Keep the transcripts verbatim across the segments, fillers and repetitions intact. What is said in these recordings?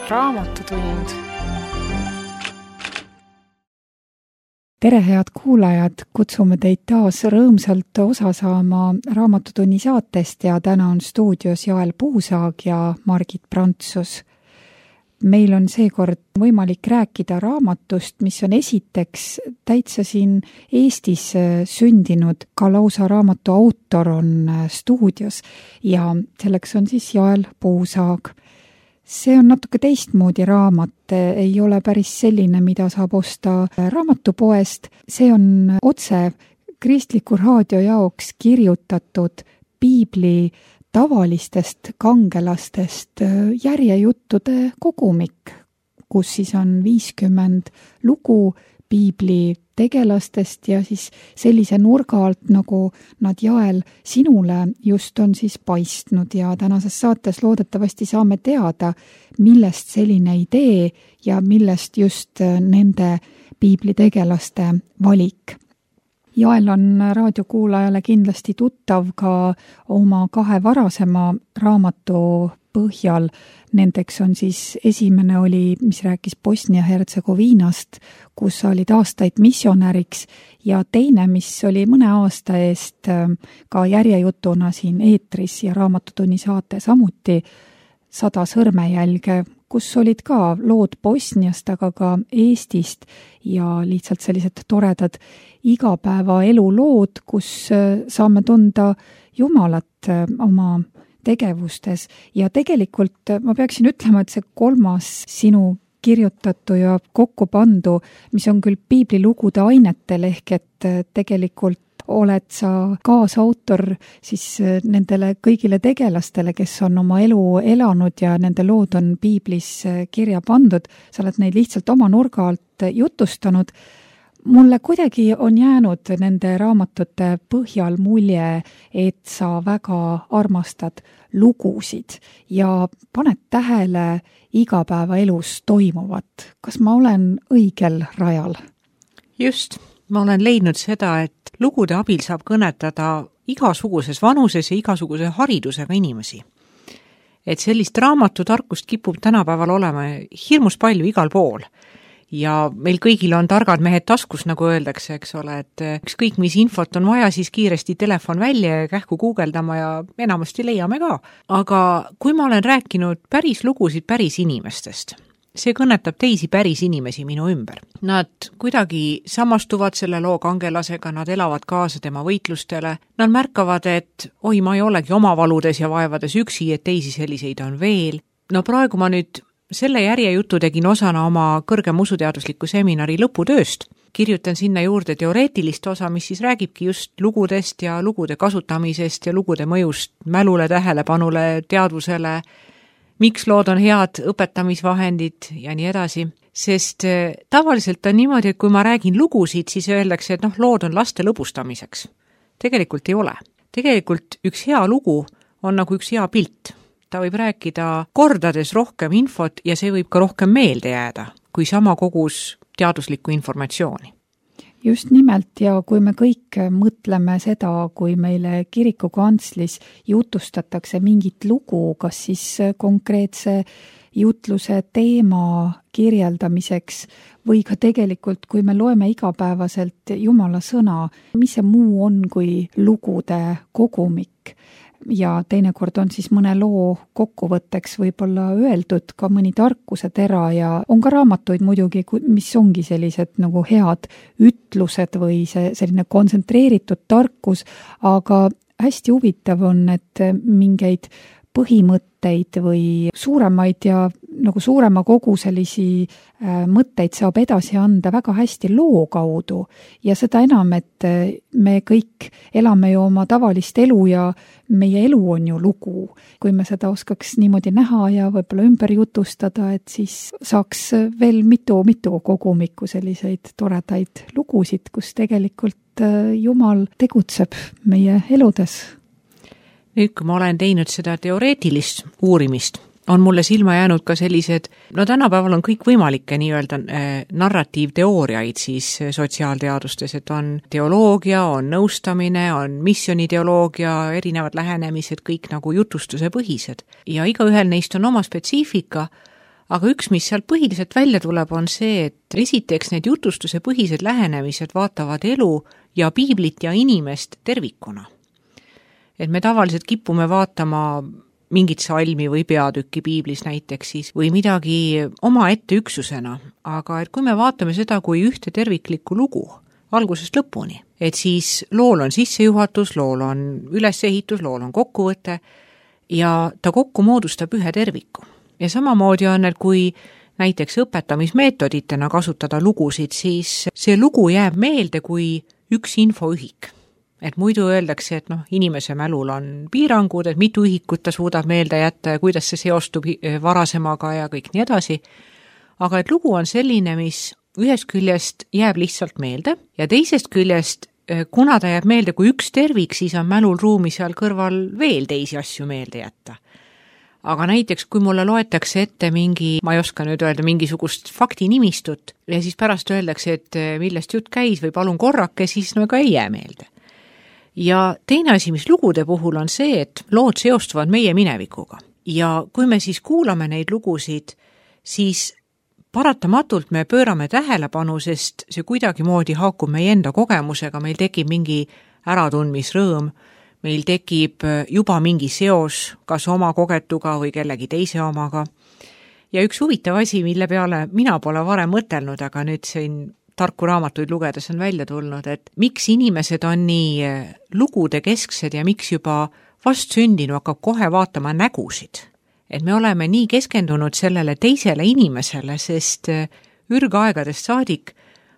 Raamatutund. Tere, head kuulajad! Kutsume teid taas rõõmsalt osa saama Raamatutunni saatest ja täna on stuudios Jael Puusaag ja Margit Prantsus. Meil on seekord võimalik rääkida raamatust, mis on esiteks täitsa siin Eestis sündinud, ka lausa raamatu autor on stuudios ja selleks on siis Jael Puusaag. See on natuke teistmoodi raamat, ei ole päris selline, mida saab osta raamatupoest. See on otse kristliku raadio jaoks kirjutatud piibli tavalistest kangelastest järjejuttude kogumik, kus siis on viiskümmend lugu piibli tegelastest ja siis sellise nurga alt, nagu nad Jael sinule just on siis paistnud ja tänases saates loodetavasti saame teada, millest selline idee ja millest just nende piiblitegelaste valik. Jael on raadiokuulajale kindlasti tuttav ka oma kahe varasema raamatu põhjal. Nendeks on siis esimene oli, mis rääkis Bosnia-Hertsegoviinast, kus sa olid aastaid missionäriks ja teine, mis oli mõne aasta eest ka järjejutuna siin eetris ja Raamatutunni saate samuti sada sõrmejälge, kus olid ka lood Bosniast, aga ka Eestist ja lihtsalt sellised toredad igapäevaelu lood, kus saame tunda Jumalat oma tegevustes ja tegelikult ma peaksin ütlema, et see kolmas sinu kirjutatu ja kokku pandu, mis on küll piiblilugude ainetel ehk et tegelikult oled sa kaasautor siis nendele kõigile tegelastele, kes on oma elu elanud ja nende lood on piiblis kirja pandud, sa oled neid lihtsalt oma nurga alt jutustanud. Mulle kuidagi on jäänud nende raamatute põhjal mulje, et sa väga armastad lugusid ja paned tähele igapäevaelus toimuvat. Kas ma olen õigel rajal? Just, ma olen leidnud seda, et lugude abil saab kõnetada igasuguses vanuses ja igasuguse haridusega inimesi. Et sellist raamatutarkust kipub tänapäeval olema hirmus palju igal pool. Ja meil kõigil on targad mehed taskus, nagu öeldakse, eks ole, et ükskõik mis infot on vaja, siis kiiresti telefon välja ja kähku guugeldama ja enamasti leiame ka. Aga kui ma olen rääkinud päris lugusid päris inimestest, see kõnetab teisi päris inimesi minu ümber. Nad kuidagi samastuvad selle loo kangelasega, nad elavad kaasa tema võitlustele, nad märkavad, et oi, ma ei olegi oma valudes ja vaevades üksi, et teisi selliseid on veel. No praegu ma nüüd selle järjejutu tegin osana oma kõrgem usuteadusliku seminari lõputööst. Kirjutan sinna juurde teoreetilist osa, mis siis räägibki just lugudest ja lugude kasutamisest ja lugude mõjust mälule, tähelepanule, teadvusele, miks lood on head õpetamisvahendid ja nii edasi. Sest tavaliselt on niimoodi, et kui ma räägin lugusid, siis öeldakse, et noh, lood on laste lõbustamiseks. Tegelikult ei ole. Tegelikult üks hea lugu on nagu üks hea pilt. Ta võib rääkida kordades rohkem infot ja see võib ka rohkem meelde jääda, kui sama kogus teaduslikku informatsiooni. Just nimelt ja kui me kõik mõtleme seda, kui meile kiriku kantslis jutustatakse mingit lugu, kas siis konkreetse jutluse teema kirjeldamiseks või ka tegelikult, kui me loeme igapäevaselt Jumala sõna, mis see muu on kui lugude kogumik. Ja teinekord on siis mõne loo kokkuvõtteks võib-olla öeldud ka mõni tarkuse tera ja on ka raamatuid muidugi, mis ongi sellised nagu head ütlused või see selline kontsentreeritud tarkus, aga hästi huvitav on, et mingeid põhimõtteid või suuremaid ja nagu suurema kogu sellisi äh, mõtteid saab edasi anda väga hästi loo kaudu ja seda enam, et me kõik elame ju oma tavalist elu ja meie elu on ju lugu. Kui me seda oskaks niimoodi näha ja võib-olla ümber jutustada, et siis saaks veel mitu-mitu kogumikku selliseid toredaid lugusid, kus tegelikult Jumal tegutseb meie eludes. Nüüd, kui ma olen teinud seda teoreetilist uurimist, on mulle silma jäänud ka sellised, no tänapäeval on kõik võimalikke nii-öelda narratiivteooriaid siis sotsiaalteadustes, et on teoloogia, on nõustamine, on missioniteoloogia, erinevad lähenemised, kõik nagu jutustuse põhised. Ja igaühel neist on oma spetsiifika, aga üks, mis sealt põhiliselt välja tuleb, on see, et esiteks need jutustuse põhised lähenemised vaatavad elu ja piiblit ja inimest tervikuna. Et me tavaliselt kipume vaatama mingit salmi või peatükki piiblis näiteks siis või midagi oma ette üksusena, aga et kui me vaatame seda kui ühte terviklikku lugu algusest lõpuni, et siis lool on sissejuhatus, lool on ülesehitus, lool on kokkuvõte ja ta kokku moodustab ühe terviku. Ja samamoodi on, et kui näiteks õpetamismeetoditena kasutada lugusid, siis see lugu jääb meelde kui üks infoühik. Et muidu öeldakse, et noh, inimese mälul on piirangud, et mitu ühikut ta suudab meelde jätta ja kuidas see seostub varasemaga ja kõik nii edasi. Aga et lugu on selline, mis ühest küljest jääb lihtsalt meelde ja teisest küljest, kuna ta jääb meelde kui üks tervik, siis on mälul ruumi seal kõrval veel teisi asju meelde jätta. Aga näiteks, kui mulle loetakse ette mingi, ma ei oska nüüd öelda, mingisugust faktinimistut ja siis pärast öeldakse, et millest jutt käis või palun korrake, siis no ega ei jää meelde. Ja teine asi, mis lugude puhul on see, et lood seostuvad meie minevikuga. Ja kui me siis kuulame neid lugusid, siis paratamatult me pöörame tähelepanu, sest see kuidagi moodi haakub meie enda kogemusega, meil tekib mingi äratundmisrõõm, meil tekib juba mingi seos kas oma kogetuga või kellegi teise omaga. Ja üks huvitav asi, mille peale mina pole varem mõtelnud, aga nüüd siin tarku raamatuid lugedes on välja tulnud, et miks inimesed on nii lugude kesksed ja miks juba vastsündinu hakkab kohe vaatama nägusid. Et me oleme nii keskendunud sellele teisele inimesele, sest ürgaegadest saadik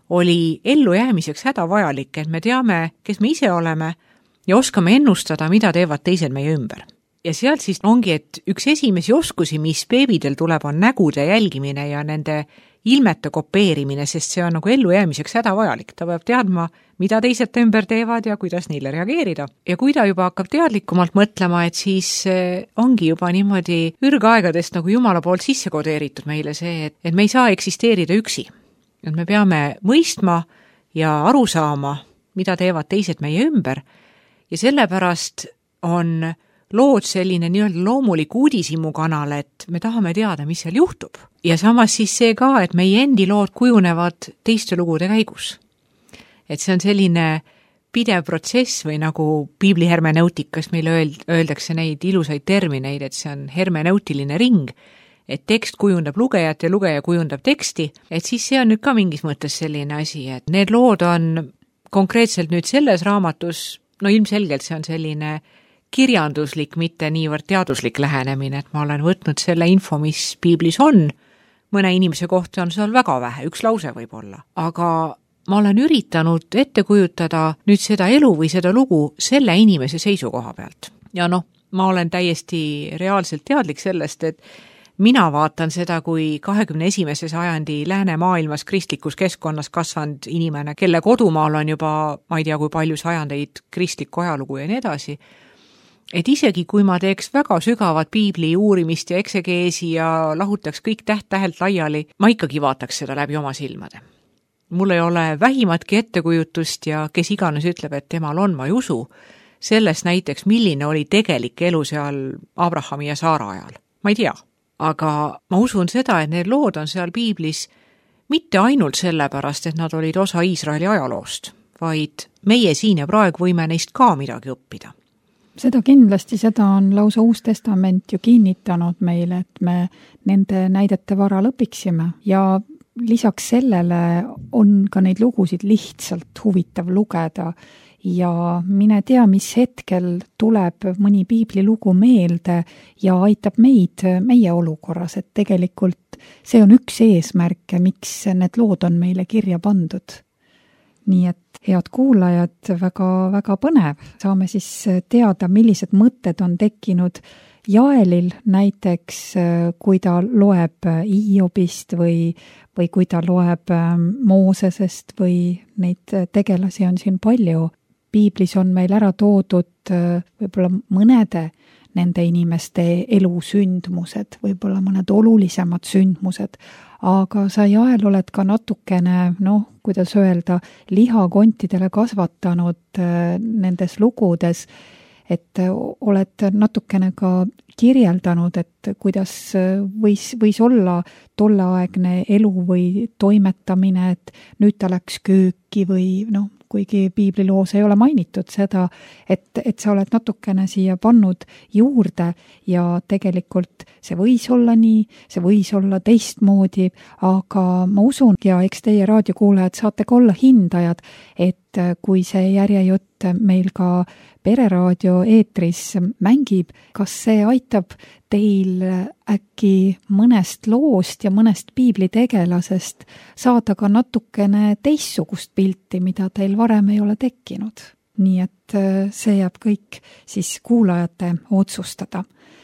oli ellujäämiseks hädavajalik, et me teame, kes me ise oleme ja oskame ennustada, mida teevad teised meie ümber. Ja sealt siis ongi, et üks esimesi oskusi, mis beebidel tuleb, on nägude jälgimine ja nende ilmete kopeerimine, sest see on nagu ellujäämiseks hädavajalik. Ta peab teadma, mida teised ümber teevad ja kuidas neile reageerida. Ja kui ta juba hakkab teadlikumalt mõtlema, et siis ongi juba niimoodi ürgaegadest nagu Jumala poolt sisse kodeeritud meile see, et, et me ei saa eksisteerida üksi. Et me peame mõistma ja aru saama, mida teevad teised meie ümber ja sellepärast on lood selline nii-öelda loomulik uudishimu kanal, et me tahame teada, mis seal juhtub. Ja samas siis see ka, et meie endi lood kujunevad teiste lugude käigus. Et see on selline pidev protsess või nagu piibli hermeneutikas meile öeldakse neid ilusaid termineid, et see on hermeneutiline ring, et tekst kujundab lugejat ja lugeja kujundab teksti, et siis see on nüüd ka mingis mõttes selline asi, et need lood on konkreetselt nüüd selles raamatus, no ilmselgelt see on selline kirjanduslik, mitte niivõrd teaduslik lähenemine, et ma olen võtnud selle info, mis piiblis on. Mõne inimese kohta on seal väga vähe, üks lause võib olla. Aga ma olen üritanud ette kujutada nüüd seda elu või seda lugu selle inimese seisukoha pealt. Ja noh, ma olen täiesti reaalselt teadlik sellest, et mina vaatan seda kui kahekümne esimese sajandi läänemaailmas kristlikus keskkonnas kasvanud inimene, kelle kodumaal on juba, ma ei tea, kui palju sajandeid kristlikku ajalugu ja nii edasi. Et isegi kui ma teeks väga sügavat piibli uurimist ja eksegeesi ja lahutaks kõik täht-tähelt laiali, ma ikkagi vaataks seda läbi oma silmade. Mul ei ole vähimatki ettekujutust ja kes iganes ütleb, et temal on, ma ei usu, sellest näiteks, milline oli tegelik elu seal Abrahami ja Saara ajal. Ma ei tea, aga ma usun seda, et need lood on seal piiblis mitte ainult sellepärast, et nad olid osa Iisraeli ajaloost, vaid meie siin ja praegu võime neist ka midagi õppida. Seda kindlasti, seda on lausa Uus Testament ju kinnitanud meile, et me nende näidete varal õpiksime ja lisaks sellele on ka neid lugusid lihtsalt huvitav lugeda ja mine tea, mis hetkel tuleb mõni piibli lugu meelde ja aitab meid meie olukorras, et tegelikult see on üks eesmärke, miks need lood on meile kirja pandud. Nii et head kuulajad, väga, väga põnev. Saame siis teada, millised mõtted on tekkinud Jaelil näiteks, kui ta loeb Iiobist või, või kui ta loeb Moosesest või neid tegelasi on siin palju. Piiblis on meil ära toodud võib-olla mõnede nende inimeste elusündmused, võib-olla mõned olulisemad sündmused, aga sa Jael oled ka natukene, noh, kuidas öelda, lihakontidele kasvatanud nendes lugudes, et oled natukene ka kirjeldanud, et kuidas võis, võis olla tolleaegne elu või toimetamine, et nüüd ta läks kööki või noh, kuigi piibliloos ei ole mainitud seda, et, et sa oled natukene siia pannud juurde ja tegelikult see võis olla nii, see võis olla teistmoodi, aga ma usun ja eks teie raadiokuulajad saate ka olla hindajad, et kui see järjejutt meil ka Pereraadio eetris mängib, kas see aitab teil äkki mõnest loost ja mõnest piiblitegelasest saada ka natukene teistsugust pilti, mida teil varem ei ole tekkinud. Nii et see jääb kõik siis kuulajate otsustada.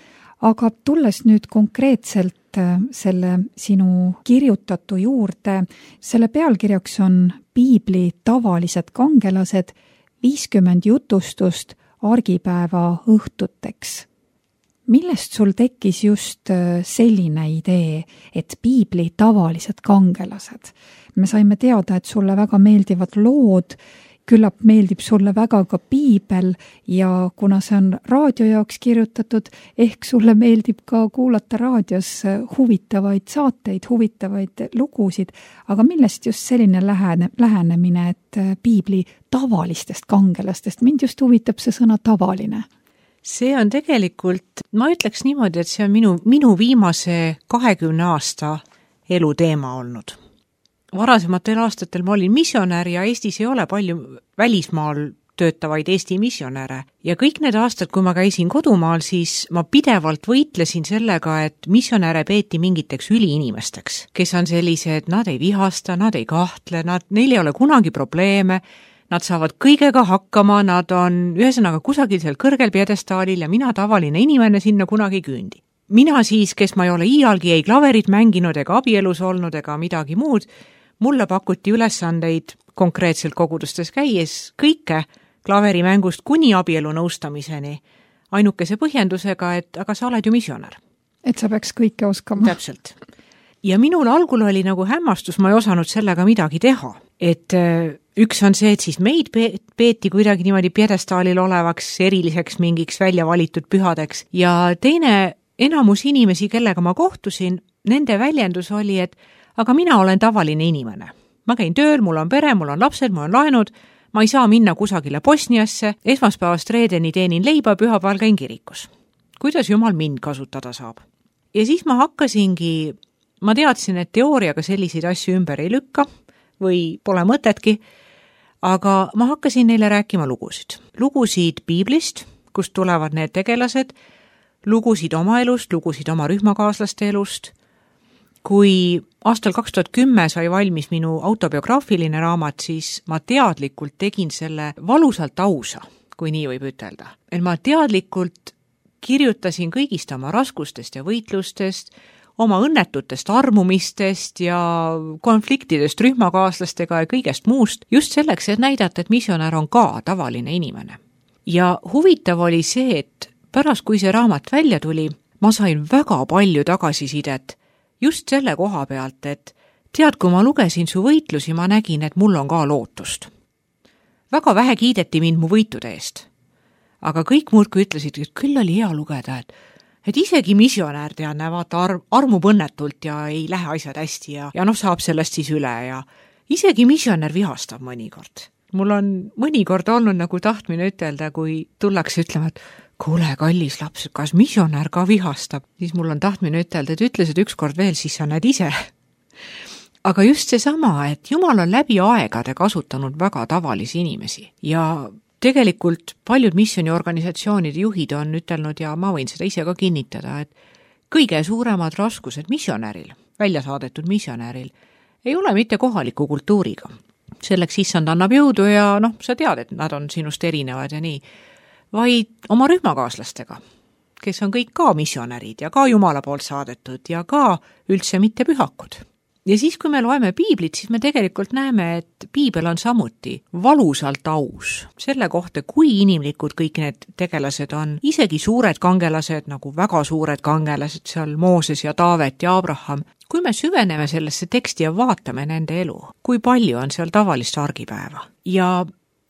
Aga tulles nüüd konkreetselt selle sinu kirjutatu juurde, selle pealkirjaks on Piibli tavalised kangelased, viiskümmend jutustust argipäeva õhtuteks. Millest sul tekkis just selline idee, et piibli tavalised kangelased? Me saime teada, et sulle väga meeldivad lood, küllap meeldib sulle väga ka piibel ja kuna see on raadio jaoks kirjutatud, ehk sulle meeldib ka kuulata raadios huvitavaid saateid, huvitavaid lugusid, aga millest just selline lähene, lähenemine, et piibli tavalistest kangelastest, mind just huvitab see sõna tavaline? See on tegelikult, ma ütleks niimoodi, et see on minu, minu viimase kahekümne aasta eluteema olnud. Varasematel aastatel ma olin missionär ja Eestis ei ole palju välismaal töötavaid Eesti missionäre. Ja kõik need aastad, kui ma käisin kodumaal, siis ma pidevalt võitlesin sellega, et missionäre peeti mingiteks üliinimesteks, kes on sellised, nad ei vihasta, nad ei kahtle, nad, neil ei ole kunagi probleeme, nad saavad kõigega hakkama, nad on ühesõnaga kusagil seal kõrgel pjedestaalil ja mina tavaline inimene sinna kunagi küündi. Mina siis, kes ma ei ole iialgi ei klaverit mänginud ega abielus olnud ega midagi muud, mulle pakuti ülesandeid konkreetselt kogudustes käies kõike klaverimängust kuni abielu nõustamiseni, ainukese põhjendusega, et aga sa oled ju missionär. Et sa peaks kõike oskama. Täpselt. Ja minul algul oli nagu hämmastus, ma ei osanud sellega midagi teha. Et üks on see, et siis meid peeti kuidagi niimoodi pjedestaalil olevaks eriliseks mingiks välja valitud pühadeks ja teine enamus inimesi, kellega ma kohtusin, nende väljendus oli, et aga mina olen tavaline inimene. Ma käin tööl, mul on pere, mul on lapsed, mul on laenud, ma ei saa minna kusagile Bosniasse, esmaspäevast reedeni teenin leiba, pühapäeval käin kirikus. Kuidas Jumal mind kasutada saab? Ja siis ma hakkasingi, ma teadsin, et teooriaga selliseid asju ümber ei lükka või pole mõtetki, aga ma hakkasin neile rääkima lugusid. Lugusid piiblist, kust tulevad need tegelased, lugusid oma elust, lugusid oma rühmakaaslaste elust. Kui aastal kaks tuhat kümme sai valmis minu autobiograafiline raamat, siis ma teadlikult tegin selle valusalt ausa, kui nii võib ütelda. Et ma teadlikult kirjutasin kõigist oma raskustest ja võitlustest, oma õnnetutest armumistest ja konfliktidest rühmakaaslastega ja kõigest muust, just selleks, et näidata, et missionär on ka tavaline inimene. Ja huvitav oli see, et pärast kui see raamat välja tuli, ma sain väga palju tagasisidet just selle koha pealt, et tead, kui ma lugesin su võitlusi, ma nägin, et mul on ka lootust. Väga vähe kiideti mind mu võitude eest. Aga kõik muudki ütlesid, et küll oli hea lugeda, et, et isegi missionär tead, vaata ar- armub õnnetult ja ei lähe asjad hästi ja, ja noh, saab sellest siis üle ja isegi missionär vihastab mõnikord. Mul on mõnikord olnud nagu tahtmine ütelda, kui tullakse ütlema, et kuule, kallis laps, kas missionär ka vihastab? Siis mul on tahtmine ütelda, et ütlesid ükskord veel, siis sa näed ise. Aga just see sama, et Jumal on läbi aegade kasutanud väga tavalisi inimesi ja tegelikult paljud missioniorganisatsioonide juhid on ütelnud ja ma võin seda ise ka kinnitada, et kõige suuremad raskused missionäril, välja saadetud missionäril, ei ole mitte kohaliku kultuuriga. Selleks issand annab jõudu ja noh, sa tead, et nad on sinust erinevad ja nii, vaid oma rühmakaaslastega, kes on kõik ka missionärid ja ka Jumala poolt saadetud ja ka üldse mitte pühakud. Ja siis, kui me loeme piiblit, siis me tegelikult näeme, et piibel on samuti valusalt aus selle kohta, kui inimlikud kõik need tegelased on. Isegi suured kangelased, nagu väga suured kangelased, seal Mooses ja Taavet ja Abraham. Kui me süveneme sellesse teksti ja vaatame nende elu, kui palju on seal tavalist argipäeva. Ja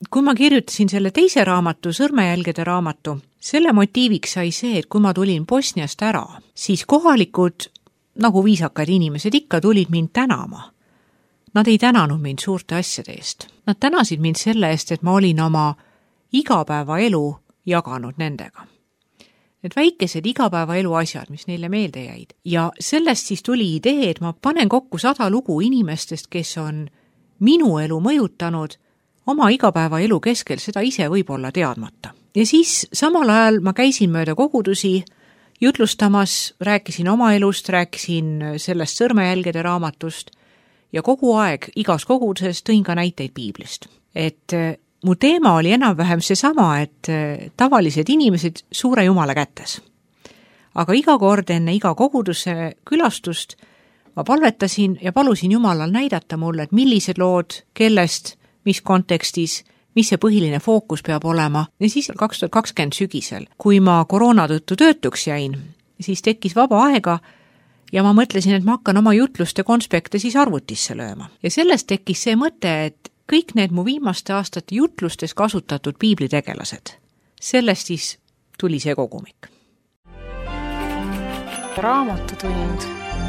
kui ma kirjutasin selle teise raamatu, Sõrmejälgede raamatu, selle motiiviks sai see, et kui ma tulin Bosniast ära, siis kohalikud, nagu viisakad inimesed ikka, tulid mind tänama. Nad ei tänanud mind suurte asjade eest. Nad tänasid mind selle eest, et ma olin oma igapäevaelu jaganud nendega. Need väikesed igapäevaelu asjad, mis neile meelde jäid. Ja sellest siis tuli idee, et ma panen kokku sada lugu inimestest, kes on minu elu mõjutanud oma igapäevaelu keskel, seda ise võib-olla teadmata. Ja siis samal ajal ma käisin mööda kogudusi jutlustamas, rääkisin oma elust, rääkisin sellest Sõrmejälgede raamatust ja kogu aeg igas koguduses tõin ka näiteid piiblist. Et mu teema oli enam-vähem seesama, et tavalised inimesed suure Jumala kätes. Aga iga kord enne iga koguduse külastust ma palvetasin ja palusin Jumalal näidata mulle, et millised lood, kellest, mis kontekstis, mis see põhiline fookus peab olema. Ja siis kaks tuhat kakskümmend sügisel, kui ma koroona tõttu töötuks jäin, siis tekkis vaba aega ja ma mõtlesin, et ma hakkan oma jutluste konspekte siis arvutisse lööma. Ja sellest tekkis see mõte, et kõik need mu viimaste aastate jutlustes kasutatud piiblitegelased, sellest siis tuli see kogumik. Raamatutund.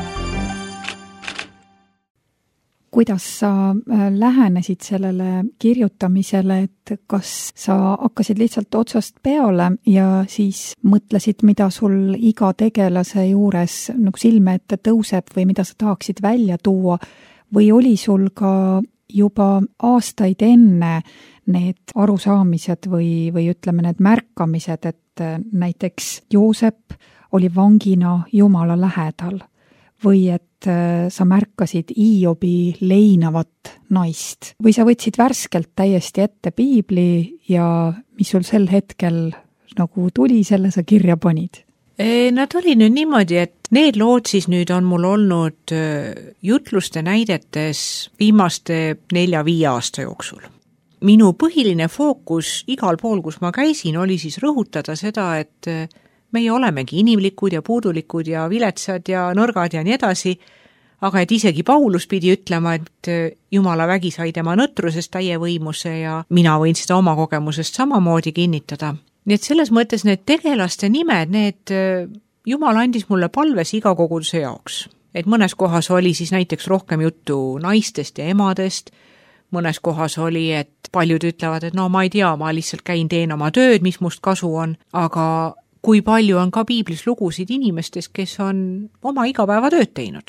Kuidas sa lähenesid sellele kirjutamisele, et kas sa hakkasid lihtsalt otsast peale ja siis mõtlesid, mida sul iga tegelase juures nagu silme ette tõuseb või mida sa tahaksid välja tuua, või oli sul ka juba aastaid enne need arusaamised või, või ütleme need märkamised, et näiteks Joosep oli vangina Jumala lähedal või et sa märkasid Iobi leinavat naist või sa võtsid värskelt täiesti ette piibli ja mis sul sel hetkel nagu tuli, selle sa kirja panid? Nad oli nüüd niimoodi, et need lood siis nüüd on mul olnud jutluste näidetes viimaste nelja-viie aasta jooksul. Minu põhiline fookus igal pool, kus ma käisin, oli siis rõhutada seda, et meie olemegi inimlikud ja puudulikud ja viletsad ja nõrgad ja nii edasi, aga et isegi Paulus pidi ütlema, et Jumala vägi sai tema nõtrusest täie võimuse ja mina võin seda oma kogemusest samamoodi kinnitada. Nii et selles mõttes need tegelaste nimed, need Jumal andis mulle palves iga koguduse jaoks. Et mõnes kohas oli siis näiteks rohkem juttu naistest ja emadest, mõnes kohas oli, et paljud ütlevad, et no ma ei tea, ma lihtsalt käin teen oma tööd, mis must kasu on, aga kui palju on ka piiblis lugusid inimestest, kes on oma igapäevatööd teinud.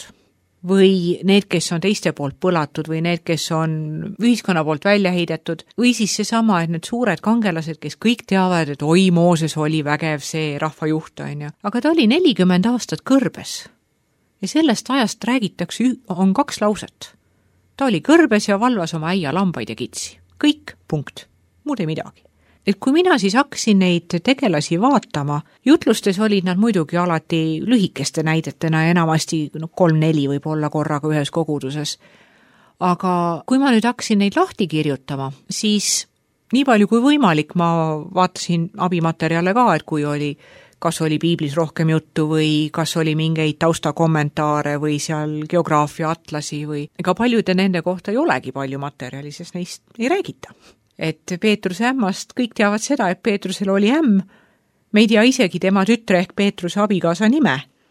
Või need, kes on teiste poolt põlatud või need, kes on ühiskonna poolt välja heidetud. Või siis seesama, et need suured kangelased, kes kõik teavad, et oi, Mooses oli vägev see rahvajuht, on ju. Aga ta oli nelikümmend aastat kõrbes. Ja sellest ajast räägitakse, on kaks lauset. Ta oli kõrbes ja valvas oma äia lambaid ja kitsi. Kõik, punkt. Muud ei midagi. Et kui mina siis hakkasin neid tegelasi vaatama, jutlustes olid nad muidugi alati lühikeste näidetena ja enamasti no, kolm-neli võib olla korraga ühes koguduses. Aga kui ma nüüd hakkasin neid lahti kirjutama, siis nii palju kui võimalik ma vaatasin abimaterjale ka, et kui oli, kas oli piiblis rohkem juttu või kas oli mingeid taustakommentaare või seal geograafia atlasi või ega paljude nende kohta ei olegi palju materjali, sest neist ei räägita. Et Peetruse ämmast kõik teavad seda, et Peetrusel oli ämm. Me ei tea isegi tema tütre ehk Peetruse abikaasa nime.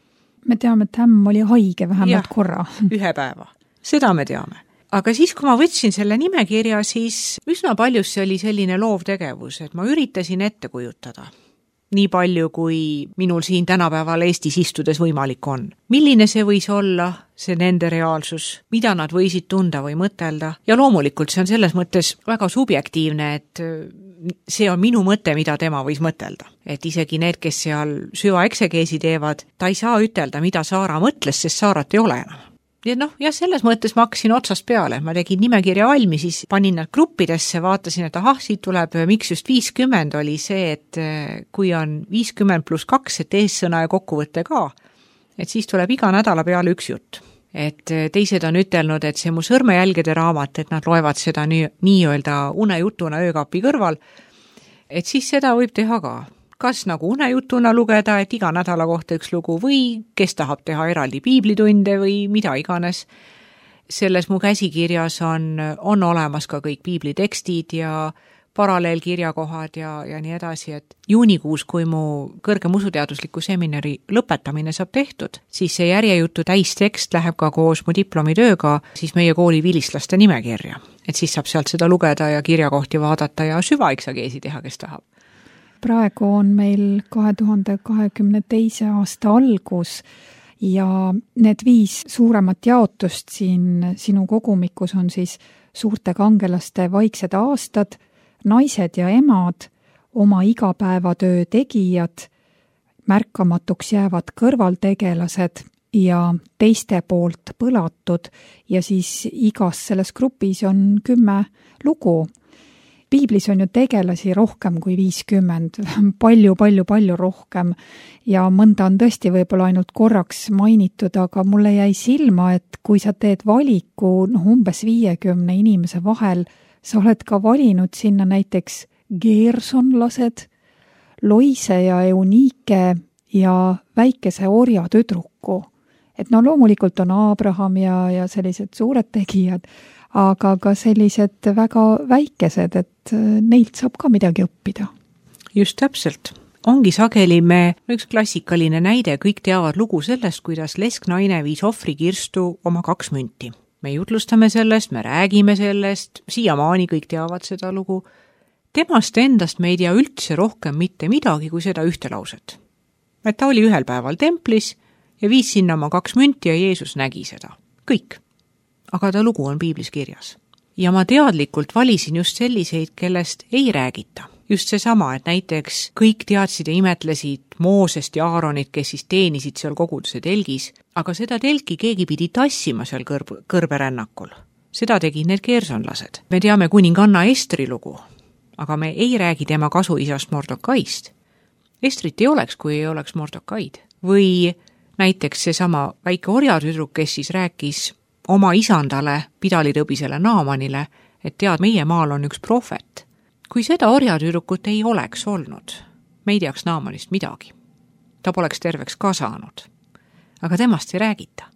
Me teame, et ämm oli haige vähemalt ja, korra. ühe päeva. Seda me teame. Aga siis, kui ma võtsin selle nimekirja, siis üsna paljus see oli selline loovtegevus, et ma üritasin ette kujutada. Nii palju, kui minul siin tänapäeval Eestis istudes võimalik on. Milline see võis olla, see nende reaalsus, mida nad võisid tunda või mõtelda. Ja loomulikult see on selles mõttes väga subjektiivne, et see on minu mõte, mida tema võis mõtelda. Et isegi need, kes seal süvaeksegeesi teevad, ta ei saa ütelda, mida Saara mõtles, sest Saarat ei ole enam. Ja noh, ja selles mõttes ma hakkasin otsast peale. Ma tegin nimekirja valmis, siis panin nad gruppidesse, vaatasin, et ahah, siit tuleb, miks just viiskümmend oli see, et kui on viiskümmend pluss kaks, et eessõna ja kokkuvõte ka, et siis tuleb iga nädala peale üks jutt. Et teised on ütelnud, et see mu Sõrmejälgede raamat, et nad loevad seda nii, nii-öelda unejutuna öökapi kõrval, et siis seda võib teha ka. Kas nagu unejutuna lugeda, et iga nädala kohta üks lugu või kes tahab teha eraldi piiblitunde või mida iganes. Selles mu käsikirjas on, on olemas ka kõik piiblitekstid ja paralleelkirjakohad ja, ja nii edasi, et juunikuus, kui mu kõrgem usuteadusliku seminari lõpetamine saab tehtud, siis see järjejutu täistekst läheb ka koos mu diplomitööga siis meie kooli vilistlaste nimekirja. Et siis saab sealt seda lugeda ja kirjakohti vaadata ja süvaeksageesi teha, kes tahab. Praegu on meil kahe tuhande kahekümne teise aasta algus ja need viis suuremat jaotust siin sinu kogumikus on siis suurte kangelaste vaiksed aastad, naised ja emad, oma igapäevatöö tegijad, märkamatuks jäävad kõrvaltegelased ja teiste poolt põlatud ja siis igas selles grupis on kümme lugu. Piiblis on ju tegelasi rohkem kui viiskümmend, palju, palju, palju rohkem ja mõnda on tõesti võib-olla ainult korraks mainitud, aga mulle jäi silma, et kui sa teed valiku noh, umbes viiekümne inimese vahel, sa oled ka valinud sinna näiteks geersonlased, Loise ja Eunike ja väikese orja tüdruku. Et no loomulikult on Abraham ja, ja sellised suured tegijad, aga ka sellised väga väikesed, et neilt saab ka midagi õppida. Just täpselt. Ongi sageli me, üks klassikaline näide, kõik teavad lugu sellest, kuidas lesknaine viis ohvrikirstu oma kaks münti. Me jutlustame sellest, me räägime sellest, siiamaani kõik teavad seda lugu. Temast endast me ei tea üldse rohkem mitte midagi kui seda ühte lauset. Et ta oli ühel päeval templis ja viis sinna oma kaks münti ja Jeesus nägi seda. Kõik. Aga ta lugu on piiblis kirjas. Ja ma teadlikult valisin just selliseid, kellest ei räägita. Just seesama, et näiteks kõik teadsid ja imetlesid Moosest ja Aaronit, kes siis teenisid seal koguduse telgis, aga seda telki keegi pidi tassima seal kõrb- kõrberännakul. Seda tegid need geersonlased. Me teame kuninganna Estri lugu, aga me ei räägi tema kasuisast Mordokaist. Estrit ei oleks, kui ei oleks Mordokaid. Või näiteks seesama väike orjatüdruk, kes siis rääkis oma isandale, pidalitõbisele Naamanile, et tead, meie maal on üks prohvet. Kui seda orjatüdrukut ei oleks olnud, me ei teaks Naamanist midagi. Ta poleks terveks ka saanud. Aga temast ei räägita.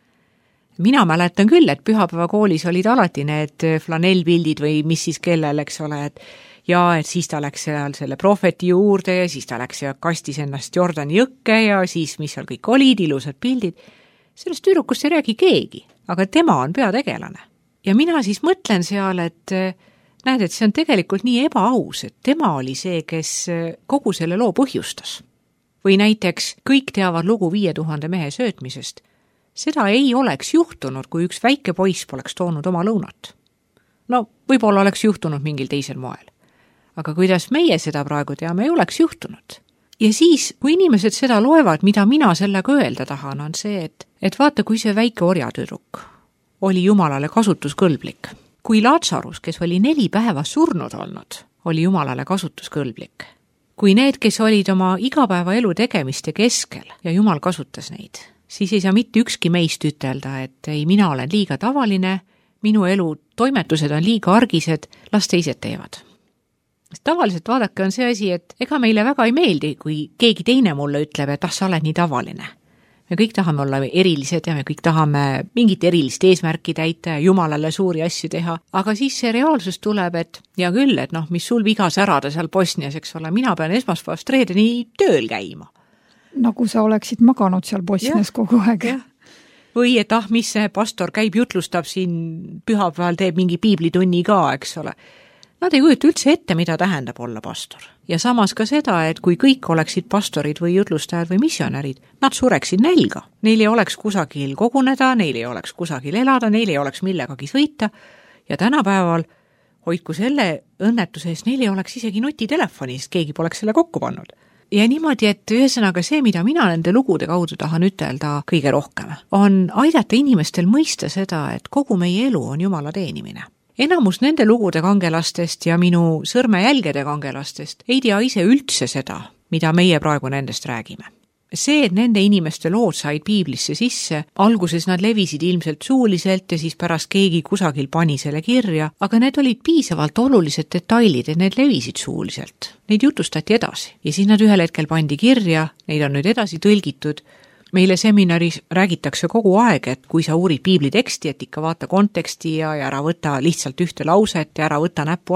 Mina mäletan küll, et pühapäeva koolis olid alati need flanellpildid või mis siis kellel, eks ole, et ja et siis ta läks seal selle prohveti juurde ja siis ta läks ja kastis ennast Jordani jõkke ja siis mis seal kõik olid, ilusad pildid. Sellest tüdrukust ei räägi keegi, aga tema on peategelane. Ja mina siis mõtlen seal, et näed, et see on tegelikult nii ebaaus, et tema oli see, kes kogu selle loo põhjustas. Või näiteks kõik teavad lugu viie tuhande mehe söötmisest. Seda ei oleks juhtunud, kui üks väike poiss poleks toonud oma lõunat. No, võib-olla oleks juhtunud mingil teisel moel. Aga kuidas meie seda praegu teame, ei oleks juhtunud. Ja siis, kui inimesed seda loevad, mida mina sellega öelda tahan, on see, et, et vaata, kui see väike orjatüdruk oli Jumalale kasutuskõlblik. Kui Latsarus, kes oli neli päeva surnud olnud, oli Jumalale kasutuskõlblik. Kui need, kes olid oma igapäeva elu tegemiste keskel ja Jumal kasutas neid, siis ei saa mitte ükski meist ütelda, et ei, mina olen liiga tavaline, minu elu toimetused on liiga argised, las teised teevad. Tavaliselt vaadake on see asi, et ega meile väga ei meeldi, kui keegi teine mulle ütleb, et ah, sa oled nii tavaline. Me kõik tahame olla erilised ja me kõik tahame mingit erilist eesmärki täita ja Jumalale suuri asju teha, aga siis see reaalsus tuleb, et ja küll, et noh, mis sul viga särada seal Bosnias, eks ole, mina pean esmaspäevast reedeni tööl käima. Nagu sa oleksid maganud seal Bosnias ja, kogu aeg. Ja. Või et ah, mis see pastor käib, jutlustab siin pühapäeval, teeb mingi piiblitunni ka, eks ole. Nad ei kujuta üldse ette, mida tähendab olla pastor. Ja samas ka seda, et kui kõik oleksid pastorid või jutlustajad või missionärid, nad sureksid nälga. Neil ei oleks kusagil koguneda, neil ei oleks kusagil elada, neil ei oleks millegagi sõita. Ja tänapäeval, hoidku selle õnnetuse eest, neil ei oleks isegi nutitelefonist, keegi poleks selle kokku pannud. Ja niimoodi, et ühesõnaga see, mida mina nende lugude kaudu tahan ütelda kõige rohkem, on aidata inimestel mõista seda, et kogu meie elu on Jumala teenimine. Enamus nende lugude kangelastest ja minu sõrmejälgede kangelastest ei tea ise üldse seda, mida meie praegu nendest räägime. See, et nende inimeste lood said piiblisse sisse, alguses nad levisid ilmselt suuliselt ja siis pärast keegi kusagil pani selle kirja, aga need olid piisavalt olulised detailid, et need levisid suuliselt. Neid jutustati edasi ja siis nad ühel hetkel pandi kirja, neid on nüüd edasi tõlgitud. Meile seminaris räägitakse kogu aeg, et kui sa uurid piibli teksti, et ikka vaata konteksti ja, ja ära võta lihtsalt ühte lauset ja ära võta näppu alt.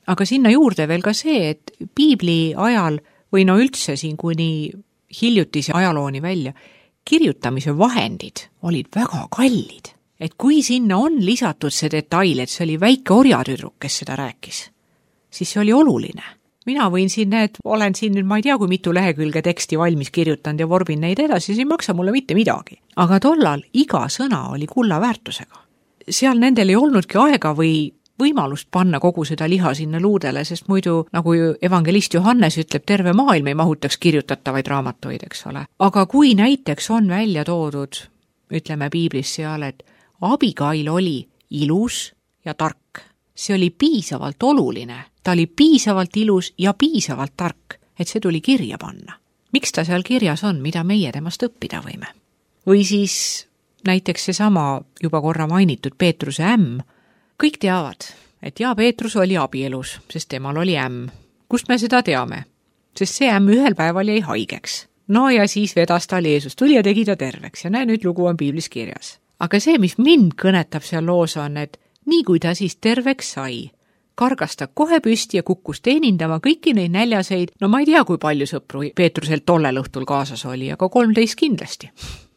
aga sinna juurde veel ka see, et piibli ajal või no üldse siin kuni hiljutise ajalooni välja, kirjutamise vahendid olid väga kallid. Et kui sinna on lisatud see detail, et see oli väike orjatüdruk, kes seda rääkis, siis see oli oluline. Mina võin siin need, olen siin nüüd, ma ei tea, kui mitu lehekülge teksti valmis kirjutanud ja vorbin neid edasi, siis ei maksa mulle mitte midagi. Aga tollal iga sõna oli kulla väärtusega. Seal nendel ei olnudki aega või võimalust panna kogu seda liha sinna luudele, sest muidu, nagu evangelist Johannes ütleb, terve maailm ei mahutaks kirjutatavaid raamatuid, eks ole. Aga kui näiteks on välja toodud, ütleme piiblis seal, et Abigail oli ilus ja tark. See oli piisavalt oluline. Ta oli piisavalt ilus ja piisavalt tark, et see tuli kirja panna. Miks ta seal kirjas on, mida meie temast õppida võime? Või siis näiteks seesama juba korra mainitud Peetruse ämm. Kõik teavad, et jaa, Peetrus oli abielus, sest temal oli ämm. Kust me seda teame? Sest see ämm ühel päeval jäi haigeks. No ja siis vedas tal Jeesus, tuli ja tegi ta terveks ja näe, nüüd lugu on piiblis kirjas. Aga see, mis mind kõnetab seal loos on, et nii kui ta siis terveks sai, kargas ta kohe püsti ja kukkus teenindama kõiki neid näljaseid, no ma ei tea, kui palju sõpru Peetruselt tollel õhtul kaasas oli, aga kolmteist kindlasti.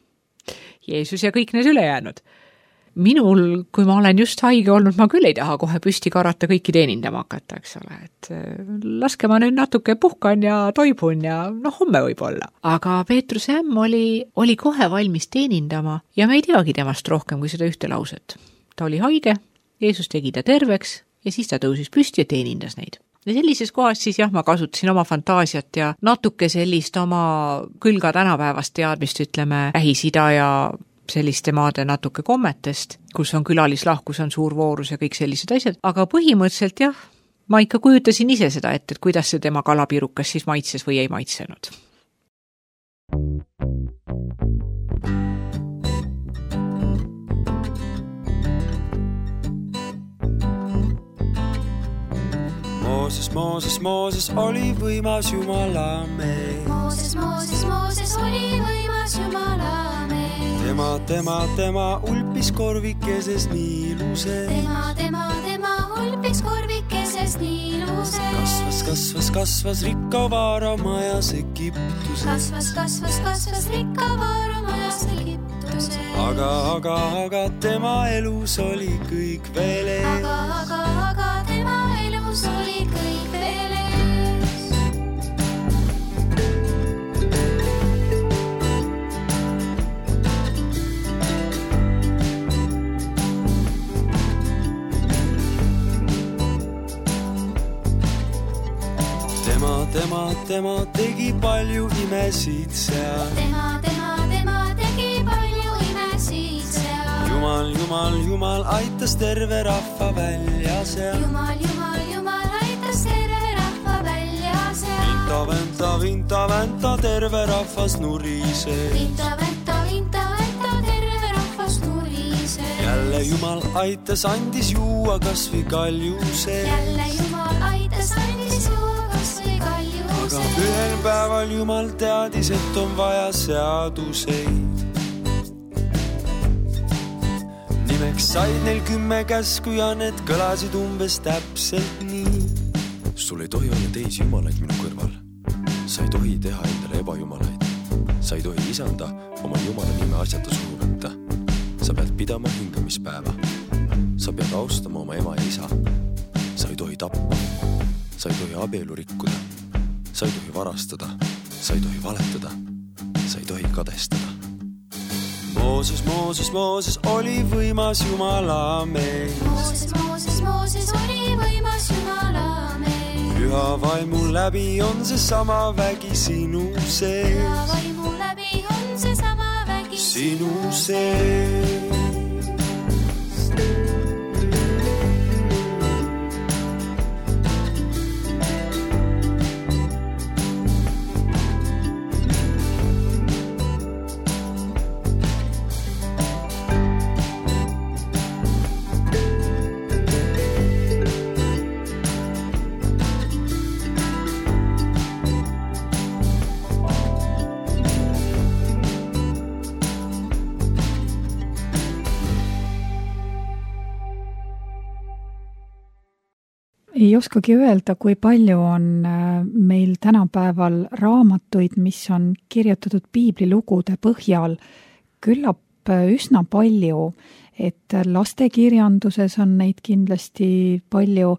Jeesus ja kõik need ülejäänud. Minul, kui ma olen just haige olnud, ma küll ei taha kohe püsti karata kõiki teenindama hakata, eks ole, et laske ma nüüd natuke puhkan ja toibun ja noh, homme võib-olla. Aga Peetruse ämm oli, oli kohe valmis teenindama ja me ei teagi temast rohkem kui seda ühte lauset. Ta oli haige, Jeesus tegi ta terveks ja siis ta tõusis püsti ja teenindas neid. Ja sellises kohas siis jah, ma kasutasin oma fantaasiat ja natuke sellist oma küll ka tänapäevast teadmist, ütleme, Lähis-Ida ja selliste maade natuke kommetest, kus on külalislahk, kus on suur voorus ja kõik sellised asjad, aga põhimõtteliselt jah, ma ikka kujutasin ise seda ette, et kuidas see tema kalapirukas siis maitses või ei maitsenud. Mooses, Mooses, Mooses oli võimas Jumala mees. Mooses, Mooses, Mooses oli võimas Jumala mees. Tema, tema, tema ulpis korvikeses Niiluses. Tema, tema, tema ulpis korvikeses Niiluses. Kasvas, kasvas, kasvas rikka vaaramajas Egiptuses. Kasvas, kasvas, kasvas rikka vaaramajas Egiptuses. Aga, aga, aga tema elus oli kõik veel ees. Aga, aga, aga tema elus oli kõik veel ees. Tema, tema, tema tegi palju imesid seal. Tema, tema, tema tegi palju imesid seal. Jumal, Jumal, Jumal aitas terve rahva välja seal. Jumal, Jumal, Jumal aitas terve rahva välja seal. Vinta, venta, vinta, venta, terve rahvas nurise. Vinta, venta, vinta, venta, terve rahvas nurise. Jälle Jumal aitas, andis juua kas või kaljuse. Jälle Jumal aitas, andis juua kas või kaljuse. Aga ühel päeval Jumal teadis, et on vaja seaduseid. Nimeks said neil kümme käsku ja need kõlasid umbes täpselt nii. Sul ei tohi olla teisi jumalaid minu kõrval. Sa ei tohi teha endale ebajumalaid. Sa ei tohi isanda oma jumala nime asjata suhu võtta. Sa pead pidama hingamispäeva. Sa pead austama oma ema ja isa. Sa ei tohi tappa. Sa ei tohi abielu rikkuda. Sa ei tohi varastada. Sa ei tohi valetada. Sa ei tohi kadestada. Mooses, Mooses, Mooses oli võimas Jumala mees. Mooses, Mooses, Mooses oli võimas Jumala mees. Püha vaimu läbi on see sama vägi sinu sees. Püha vaimu läbi on see sama vägi sinu sees. ei oskagi öelda, kui palju on meil tänapäeval raamatuid, mis on kirjutatud piiblilugude põhjal. Küllap üsna palju, et lastekirjanduses on neid kindlasti palju,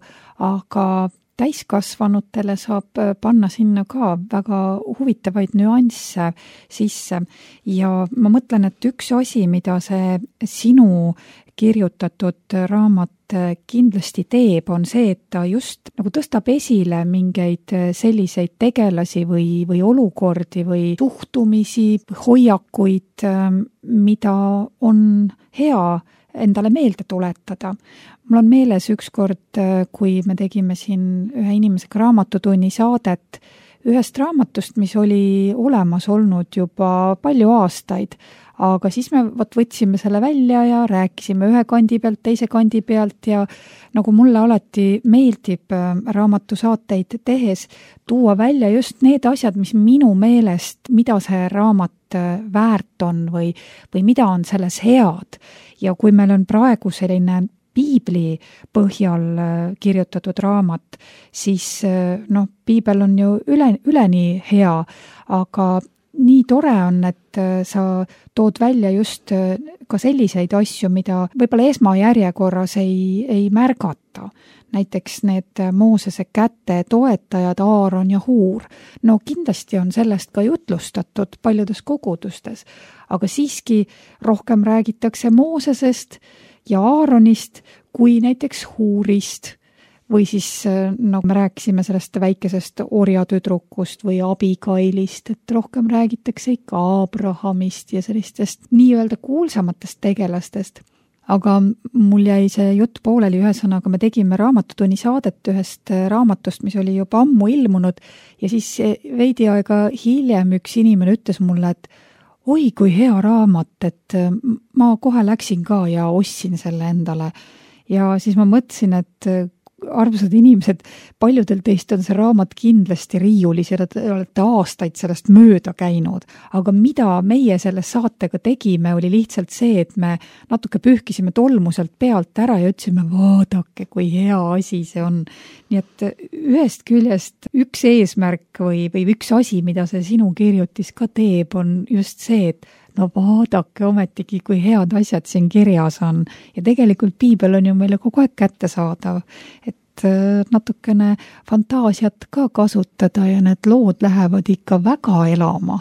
aga täiskasvanutele saab panna sinna ka väga huvitavaid nüansse sisse. Ja ma mõtlen, et üks asi, mida see sinu kirjutatud raamat kindlasti teeb, on see, et ta just nagu tõstab esile mingeid selliseid tegelasi või, või olukordi või suhtumisi, hoiakuid, mida on hea endale meelde tuletada. Mul on meeles ükskord, kui me tegime siin ühe inimesega raamatutunni saadet ühest raamatust, mis oli olemas olnud juba palju aastaid, aga siis me võt võtsime selle välja ja rääkisime ühe kandi pealt, teise kandi pealt ja nagu mulle alati meeldib raamatusaateid tehes tuua välja just need asjad, mis minu meelest, mida see raamat väärt on või, või mida on selles head. Ja kui meil on praegu selline piibli põhjal kirjutatud raamat, siis noh, piibel on ju üle, üleni hea, aga nii tore on, et sa tood välja just ka selliseid asju, mida võib-olla esmajärjekorras ei, ei märgata. Näiteks need Moosese käte toetajad Aaron ja Huur. No kindlasti on sellest ka jutlustatud paljudes kogudustes, aga siiski rohkem räägitakse Moosesest ja Aaronist kui näiteks Huurist. Või siis, nagu me rääkisime sellest väikesest orjatüdrukust või Abigailist, et rohkem räägitakse ikka Abrahamist ja sellistest nii-öelda kuulsamatest tegelastest. Aga mul jäi see jutt pooleli, ühesõnaga me tegime raamatutunni saadet ühest raamatust, mis oli juba ammu ilmunud ja siis veidi aega hiljem üks inimene ütles mulle, et oi, kui hea raamat, et ma kohe läksin ka ja ostsin selle endale. Ja siis ma mõtlesin, et armsad inimesed, paljudel teist on see raamat kindlasti riiulis ja te olete aastaid sellest mööda käinud. Aga mida meie selle saatega tegime, oli lihtsalt see, et me natuke pühkisime tolmuselt pealt ära ja ütlesime, vaadake, kui hea asi see on. Nii et ühest küljest üks eesmärk või, või üks asi, mida see sinu kirjutis ka teeb, on just see, et no vaadake ometigi, kui head asjad siin kirjas on. Ja tegelikult piibel on ju meile kogu aeg kättesaadav, et natukene fantaasiat ka kasutada ja need lood lähevad ikka väga elama.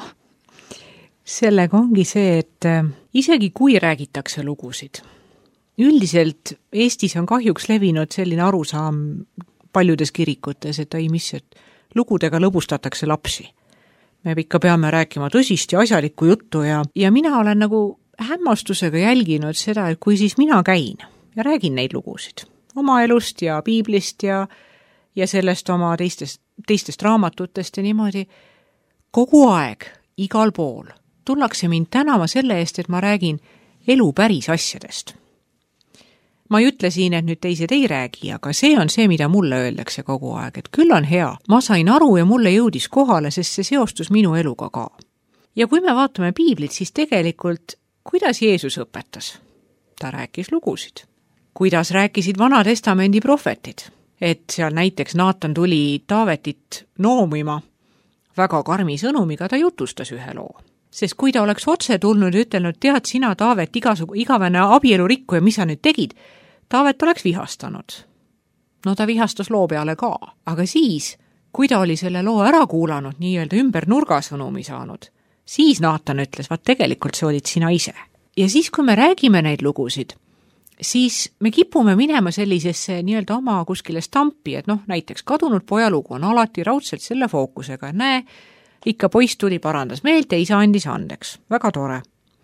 Sellega ongi see, et isegi kui räägitakse lugusid, üldiselt Eestis on kahjuks levinud selline arusaam paljudes kirikutes, et ei mis, et lugudega lõbustatakse lapsi. Me ikka peame rääkima tõsist ja asjalikku juttu ja, ja mina olen nagu hämmastusega jälginud seda, et kui siis mina käin ja räägin neid lugusid oma elust ja piiblist ja, ja sellest oma teistest, teistest raamatutest ja niimoodi kogu aeg, igal pool tullakse mind tänama selle eest, et ma räägin elu päris asjadest. Ma ei ütle siin, et nüüd teised ei räägi, aga see on see, mida mulle öeldakse kogu aeg, et küll on hea. Ma sain aru ja mulle jõudis kohale, sest see seostus minu eluga ka. Ja kui me vaatame piiblit, siis tegelikult, kuidas Jeesus õpetas? Ta rääkis lugusid. Kuidas rääkisid Vana Testamendi prohvetid? Et seal näiteks Naatan tuli Taavetit noomima väga karmi sõnumiga, ta jutustas ühe loo. Sest kui ta oleks otse tulnud ja ütelnud, tead sina, Taavet, igasugu, igavene abielurikku ja mis sa nüüd tegid, Taavet oleks vihastanud. No ta vihastas loo peale ka, aga siis, kui ta oli selle loo ära kuulanud, nii-öelda ümber nurgasõnumi saanud, siis Naatan ütles, vaat tegelikult see olid sina ise. Ja siis, kui me räägime neid lugusid, siis me kipume minema sellisesse nii-öelda oma kuskile stampi, et noh, näiteks kadunud poja lugu on alati raudselt selle fookusega, näe, ikka poiss tuli parandas meelt ja isa andis andeks. Väga tore.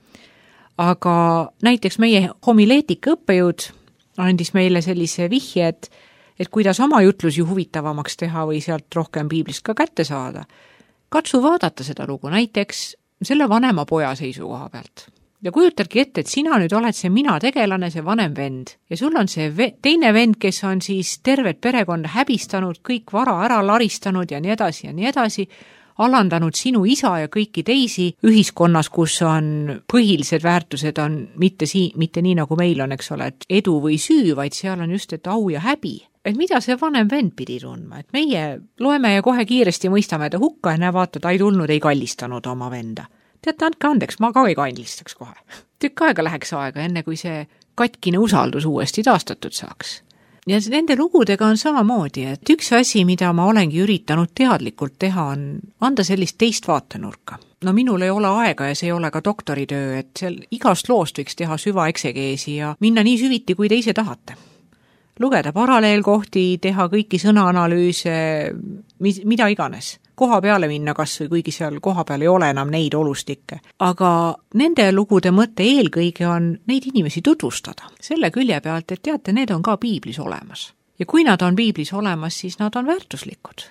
Aga näiteks meie homileetika õppejõud andis meile sellise vihje, et, et kuidas oma jutlusi huvitavamaks teha või sealt rohkem piiblist ka kätte saada. Katsu vaadata seda lugu näiteks selle vanema poja seisukoha pealt. Ja kujutadki ette, et sina nüüd oled see mina tegelane, see vanem vend. Ja sul on see ve- teine vend, kes on siis tervet perekonda häbistanud, kõik vara ära laristanud ja nii edasi ja nii edasi, alandanud sinu isa ja kõiki teisi ühiskonnas, kus on põhilised väärtused on mitte, sii, mitte nii, nagu meil on, eks ole, et edu või süü, vaid seal on just, et au ja häbi. et mida see vanem vend pidi tundma, et meie loeme ja kohe kiiresti mõistame ta hukka ja näe, vaata, ta ei tulnud, ei kallistanud oma venda. Teate, andke andeks, ma ka ei kallistaks kohe. Tükk aega läheks aega, enne kui see katkine usaldus uuesti taastatud saaks. Ja nende lugudega on samamoodi, et üks asi, mida ma olengi üritanud teadlikult teha, on anda sellist teist vaatenurka. No minul ei ole aega ja see ei ole ka doktoritöö, et seal igast loost võiks teha süvaeksegeesi ja minna nii süviti, kui te ise tahate. Lugeda paralleelkohti, teha kõiki sõnaanalüüse, mida iganes. Koha peale minna kas või kuigi seal koha peal ei ole enam neid olustikke. Aga nende lugude mõte eelkõige on neid inimesi tutvustada. Selle külje pealt, et teate, need on ka piiblis olemas. Ja kui nad on piiblis olemas, siis nad on väärtuslikud.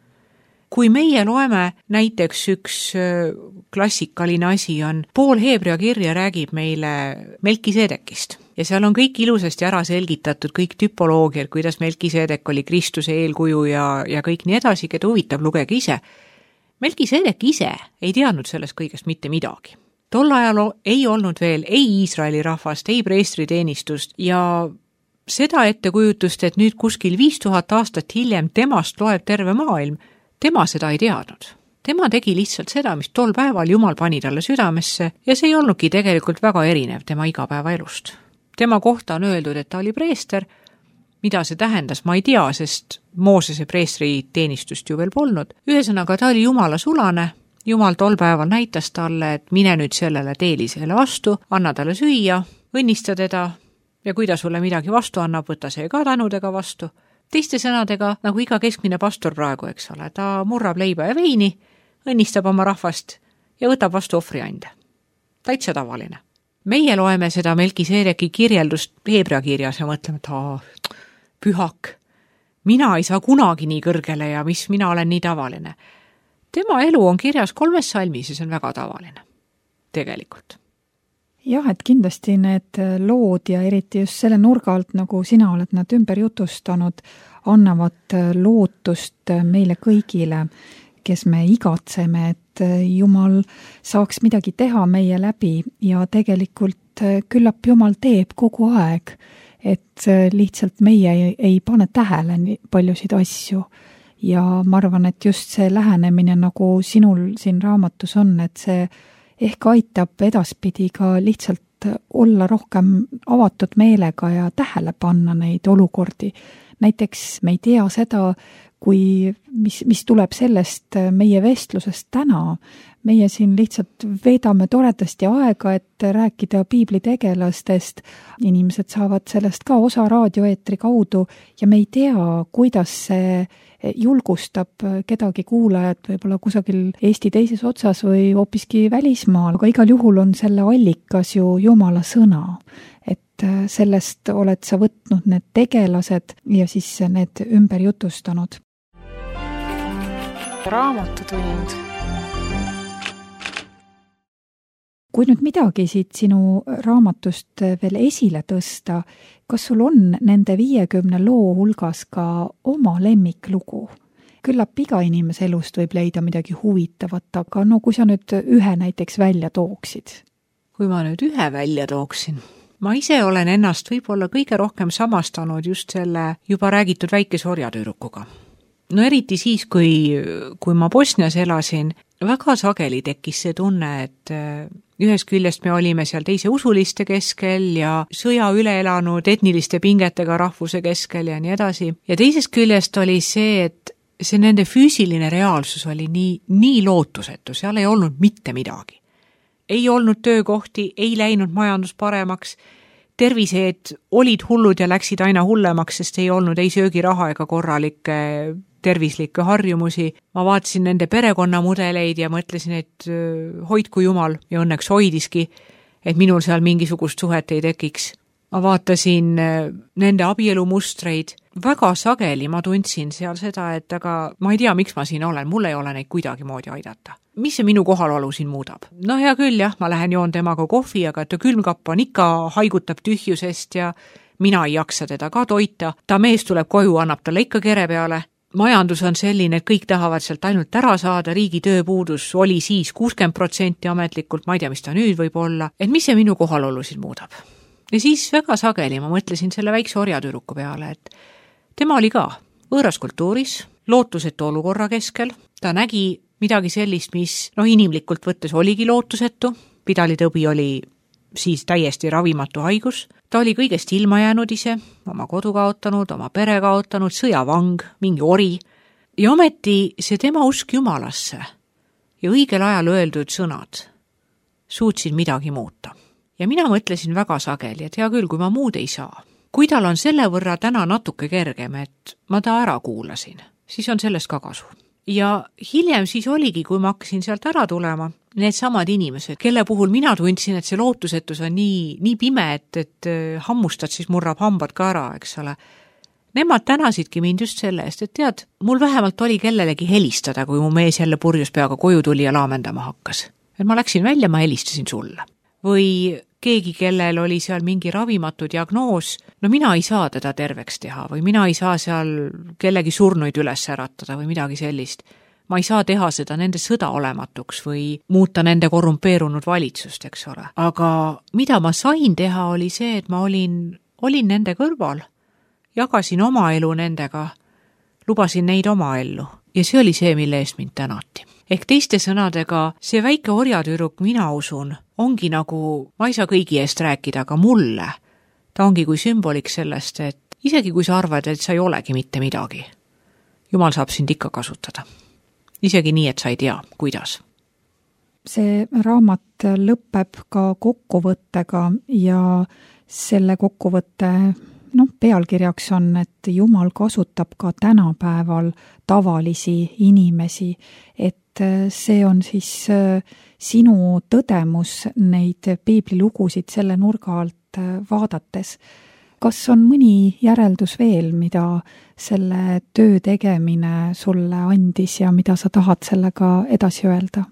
Kui meie loeme, näiteks üks klassikaline asi on, pool Heebrea kirja räägib meile Melkiseedekist. Ja seal on kõik ilusasti ära selgitatud, kõik tüpoloogiad, kuidas Melkiseedek oli Kristuse eelkuju ja, ja kõik nii edasi, keda huvitab, lugege ise. Melkiseedek ise ei teadnud sellest kõigest mitte midagi. Tol ajal ei olnud veel ei Iisraeli rahvast, ei preestriteenistust ja seda ettekujutust, et nüüd kuskil viis tuhat aastat hiljem temast loeb terve maailm, tema seda ei teadnud. Tema tegi lihtsalt seda, mis tol päeval Jumal pani talle südamesse ja see ei olnudki tegelikult väga erinev tema igapäevaelust. Tema kohta on öeldud, et ta oli preester, mida see tähendas, ma ei tea, sest Moosese preestri teenistust ju veel polnud. Ühesõnaga, ta oli Jumala sulane, Jumal tol päeval näitas talle, et mine nüüd sellele teelisele vastu, anna talle süüa, õnnista teda ja kui ta sulle midagi vastu annab, võta see ka tänudega vastu. Teiste sõnadega, nagu iga keskmine pastor praegu, eks ole, ta murrab leiba ja veini, õnnistab oma rahvast ja võtab vastu ohvriande. Täitsa tavaline. Meie loeme seda Melkiseedeki kirjeldust Heebrea kirjas ja mõtleme, et aa, pühak, mina ei saa kunagi nii kõrgele ja mis mina olen nii tavaline. Tema elu on kirjas kolmes salmis ja see on väga tavaline. Tegelikult. Jah, et kindlasti need lood ja eriti just selle nurga alt, nagu sina oled nad ümber jutustanud, annavad lootust meile kõigile, kes me igatseme, et Jumal saaks midagi teha meie läbi ja tegelikult küllap Jumal teeb kogu aeg, et lihtsalt meie ei, ei pane tähele nii paljusid asju. Ja ma arvan, et just see lähenemine, nagu sinul siin raamatus on, et see ehk aitab edaspidi ka lihtsalt olla rohkem avatud meelega ja tähele panna neid olukordi. Näiteks me ei tea seda, kui, mis, mis tuleb sellest meie vestlusest täna. Meie siin lihtsalt veedame toredasti aega, et rääkida piiblitegelastest. Inimesed saavad sellest ka osa raadioeetri kaudu ja me ei tea, kuidas see julgustab kedagi kuulajat võib-olla kusagil Eesti teises otsas või hoopiski välismaal, aga igal juhul on selle allikas ju Jumala sõna, et sellest oled sa võtnud need tegelased ja siis need ümber jutustanud. Raamatutund. Kui nüüd midagi siit sinu raamatust veel esile tõsta, kas sul on nende viiekümne loo hulgas ka oma lemmiklugu? Küllap iga inimese elust võib leida midagi huvitavat, aga no kui sa nüüd ühe näiteks välja tooksid? Kui ma nüüd ühe välja tooksin, ma ise olen ennast võib-olla kõige rohkem samastanud just selle juba räägitud väikese orjatüdrukuga. No eriti siis, kui, kui ma Bosnias elasin, väga sageli tekkis see tunne, et ühest küljest me olime seal teise usuliste keskel ja sõja üle elanud etniliste pingetega rahvuse keskel ja nii edasi. Ja teisest küljest oli see, et see nende füüsiline reaalsus oli nii, nii lootusetu, seal ei olnud mitte midagi. Ei olnud töökohti, ei läinud majandus paremaks, terviseed olid hullud ja läksid aina hullemaks, sest ei olnud ei söögiraha ega korralikke tervislikke harjumusi. Ma vaatasin nende perekonnamudeleid ja mõtlesin, et hoidku Jumal ja õnneks hoidiski, et minul seal mingisugust suhet ei tekiks. Ma vaatasin nende abielumustreid. Väga sageli ma tundsin seal seda, et aga ma ei tea, miks ma siin olen, mul ei ole neid kuidagi moodi aidata. Mis see minu kohalolu siin muudab? No hea küll, jah, ma lähen joon temaga kohvi, aga ta külmkapp on ikka haigutab tühjusest ja mina ei jaksa teda ka toita. Ta mees tuleb koju, annab talle ikka kere peale. Majandus on selline, et kõik tahavad sealt ainult ära saada, riigi tööpuudus oli siis kuuskümmend protsenti ametlikult, ma ei tea, mis ta nüüd võib olla, et mis see minu kohalolu siin muudab. Ja siis väga sageli ma mõtlesin selle väikse orjatüdruku peale, et tema oli ka võõras kultuuris, lootusetu olukorra keskel, ta nägi midagi sellist, mis noh, inimlikult võttes oligi lootusetu, pidalitõbi oli siis täiesti ravimatu haigus, ta oli kõigest ilma jäänud ise, oma kodu kaotanud, oma pere kaotanud, sõjavang, mingi ori, ja ometi see tema usk Jumalasse ja õigel ajal öeldud sõnad suutsid midagi muuta. Ja mina mõtlesin väga sageli, et hea küll, kui ma muud ei saa. Kui tal on selle võrra täna natuke kergem, et ma ta ära kuulasin, siis on sellest ka kasu. Ja hiljem siis oligi, kui ma hakkasin sealt ära tulema, need samad inimesed, kelle puhul mina tundsin, et see lootusetus on nii, nii pime, et, et hammustad siis murrab hambad ka ära, eks ole. Nemad tänasidki mind just selle eest, et tead, mul vähemalt oli kellelegi helistada, kui mu mees jälle purjus peaga koju tuli ja laamendama hakkas. Et ma läksin välja, ma helistasin sulle. Või keegi, kellel oli seal mingi ravimatu diagnoos, no mina ei saa teda terveks teha või mina ei saa seal kellegi surnuid üles äratada või midagi sellist. Ma ei saa teha seda nende sõda olematuks või muuta nende korrumpeerunud valitsust, eks ole. Aga mida ma sain teha oli see, et ma olin, olin nende kõrval, jagasin oma elu nendega, lubasin neid oma ellu ja see oli see, mille eest mind tänati. Ehk teiste sõnadega, see väike orjatüruk, mina usun, ongi nagu, ma ei saa kõigi eest rääkida, aga mulle, ta ongi kui sümbolik sellest, et isegi kui sa arvad, et sa ei olegi mitte midagi, Jumal saab sind ikka kasutada. Isegi nii, et sa ei tea, kuidas. See raamat lõpeb ka kokkuvõttega ja selle kokkuvõtte noh, pealkirjaks on, et Jumal kasutab ka tänapäeval tavalisi inimesi, et see on siis sinu tõdemus neid piiblilugusid selle nurga alt vaadates. Kas on mõni järeldus veel, mida selle töö tegemine sulle andis ja mida sa tahad sellega edasi öelda?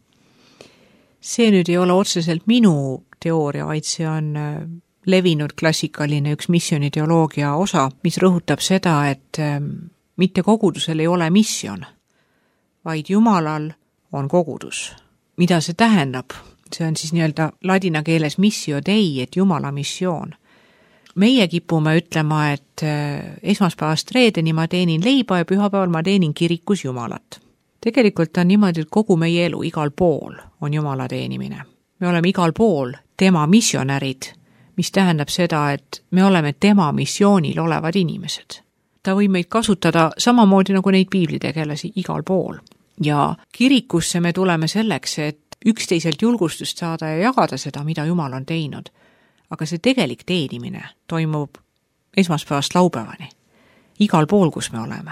See nüüd ei ole otseselt minu teooria, vaid see on levinud klassikaline üks missioniteoloogia osa, mis rõhutab seda, et mitte kogudusel ei ole misjon, vaid Jumalal on kogudus. Mida see tähendab? See on siis nii-öelda ladina keeles missio dei, et Jumala missioon. Meie kipume ütlema, et esmaspäevast reedeni ma teenin leiba ja pühapäeval ma teenin kirikus Jumalat. Tegelikult on niimoodi, et kogu meie elu igal pool on Jumala teenimine. Me oleme igal pool tema missionärid, mis tähendab seda, et me oleme tema missioonil olevad inimesed. Ta võib meid kasutada samamoodi nagu neid piiblitegelasi igal pool. Ja kirikusse me tuleme selleks, et üksteiselt julgustust saada ja jagada seda, mida Jumal on teinud. Aga see tegelik teenimine toimub esmaspäevast laupäevani. Igal pool, kus me oleme.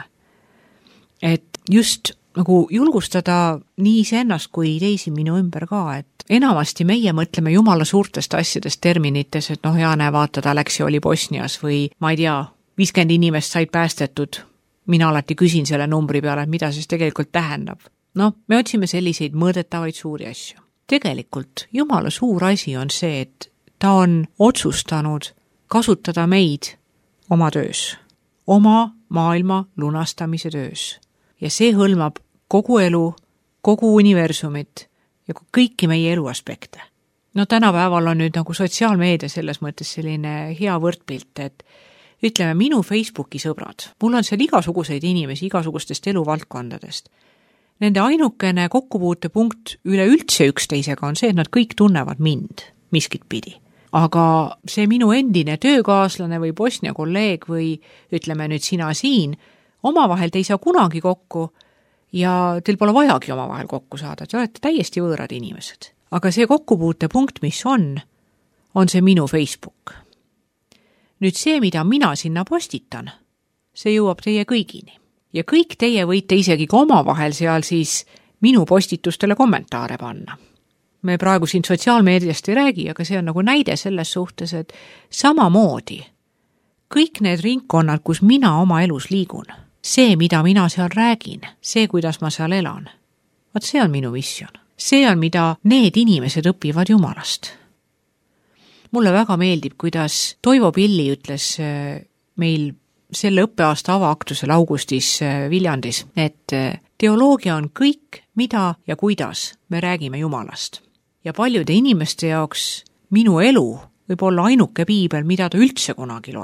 Et just nagu julgustada nii iseennast kui teisi minu ümber ka, et enamasti meie mõtleme Jumala suurtest asjadest terminites, et noh, ja näe, vaata, ta läks ja oli Bosnias või ma ei tea, viiskümmend inimest said päästetud. Mina alati küsin selle numbri peale, et mida siis tegelikult tähendab. No, me otsime selliseid mõõdetavaid suuri asju. Tegelikult Jumala suur asi on see, et ta on otsustanud kasutada meid oma töös, oma maailma lunastamise töös. Ja see hõlmab kogu elu, kogu universumit ja kõiki meie elu aspekte. No tänapäeval on nüüd nagu sotsiaalmeedia selles mõttes selline hea võrdpilt, et ütleme minu Facebooki sõbrad, mul on seal igasuguseid inimesi igasugustest eluvaldkondadest. Nende ainukene kokkupuutepunkt üleüldse üksteisega on see, et nad kõik tunnevad mind miskit pidi. Aga see minu endine töökaaslane või Bosnia kolleeg või ütleme nüüd sina siin, omavahel te ei saa kunagi kokku ja teil pole vajagi omavahel kokku saada, te olete täiesti võõrad inimesed. Aga see kokkupuutepunkt, mis on, on see minu Facebook. Nüüd see, mida mina sinna postitan, see jõuab teie kõigini. Ja kõik teie võite isegi ka omavahel seal siis minu postitustele kommentaare panna. Me praegu siin sotsiaalmeediast ei räägi, aga see on nagu näide selles suhtes, et samamoodi kõik need ringkonnad, kus mina oma elus liigun, see, mida mina seal räägin, see, kuidas ma seal elan, vaat see on minu misjon. See on, mida need inimesed õpivad Jumalast. Mulle väga meeldib, kuidas Toivo Pilli ütles meil selle õppeaasta avaaktusel augustis Viljandis, et teoloogia on kõik, mida ja kuidas me räägime Jumalast. Ja paljude inimeste jaoks minu elu võib olla ainuke piibel, mida ta üldse kunagi loeb.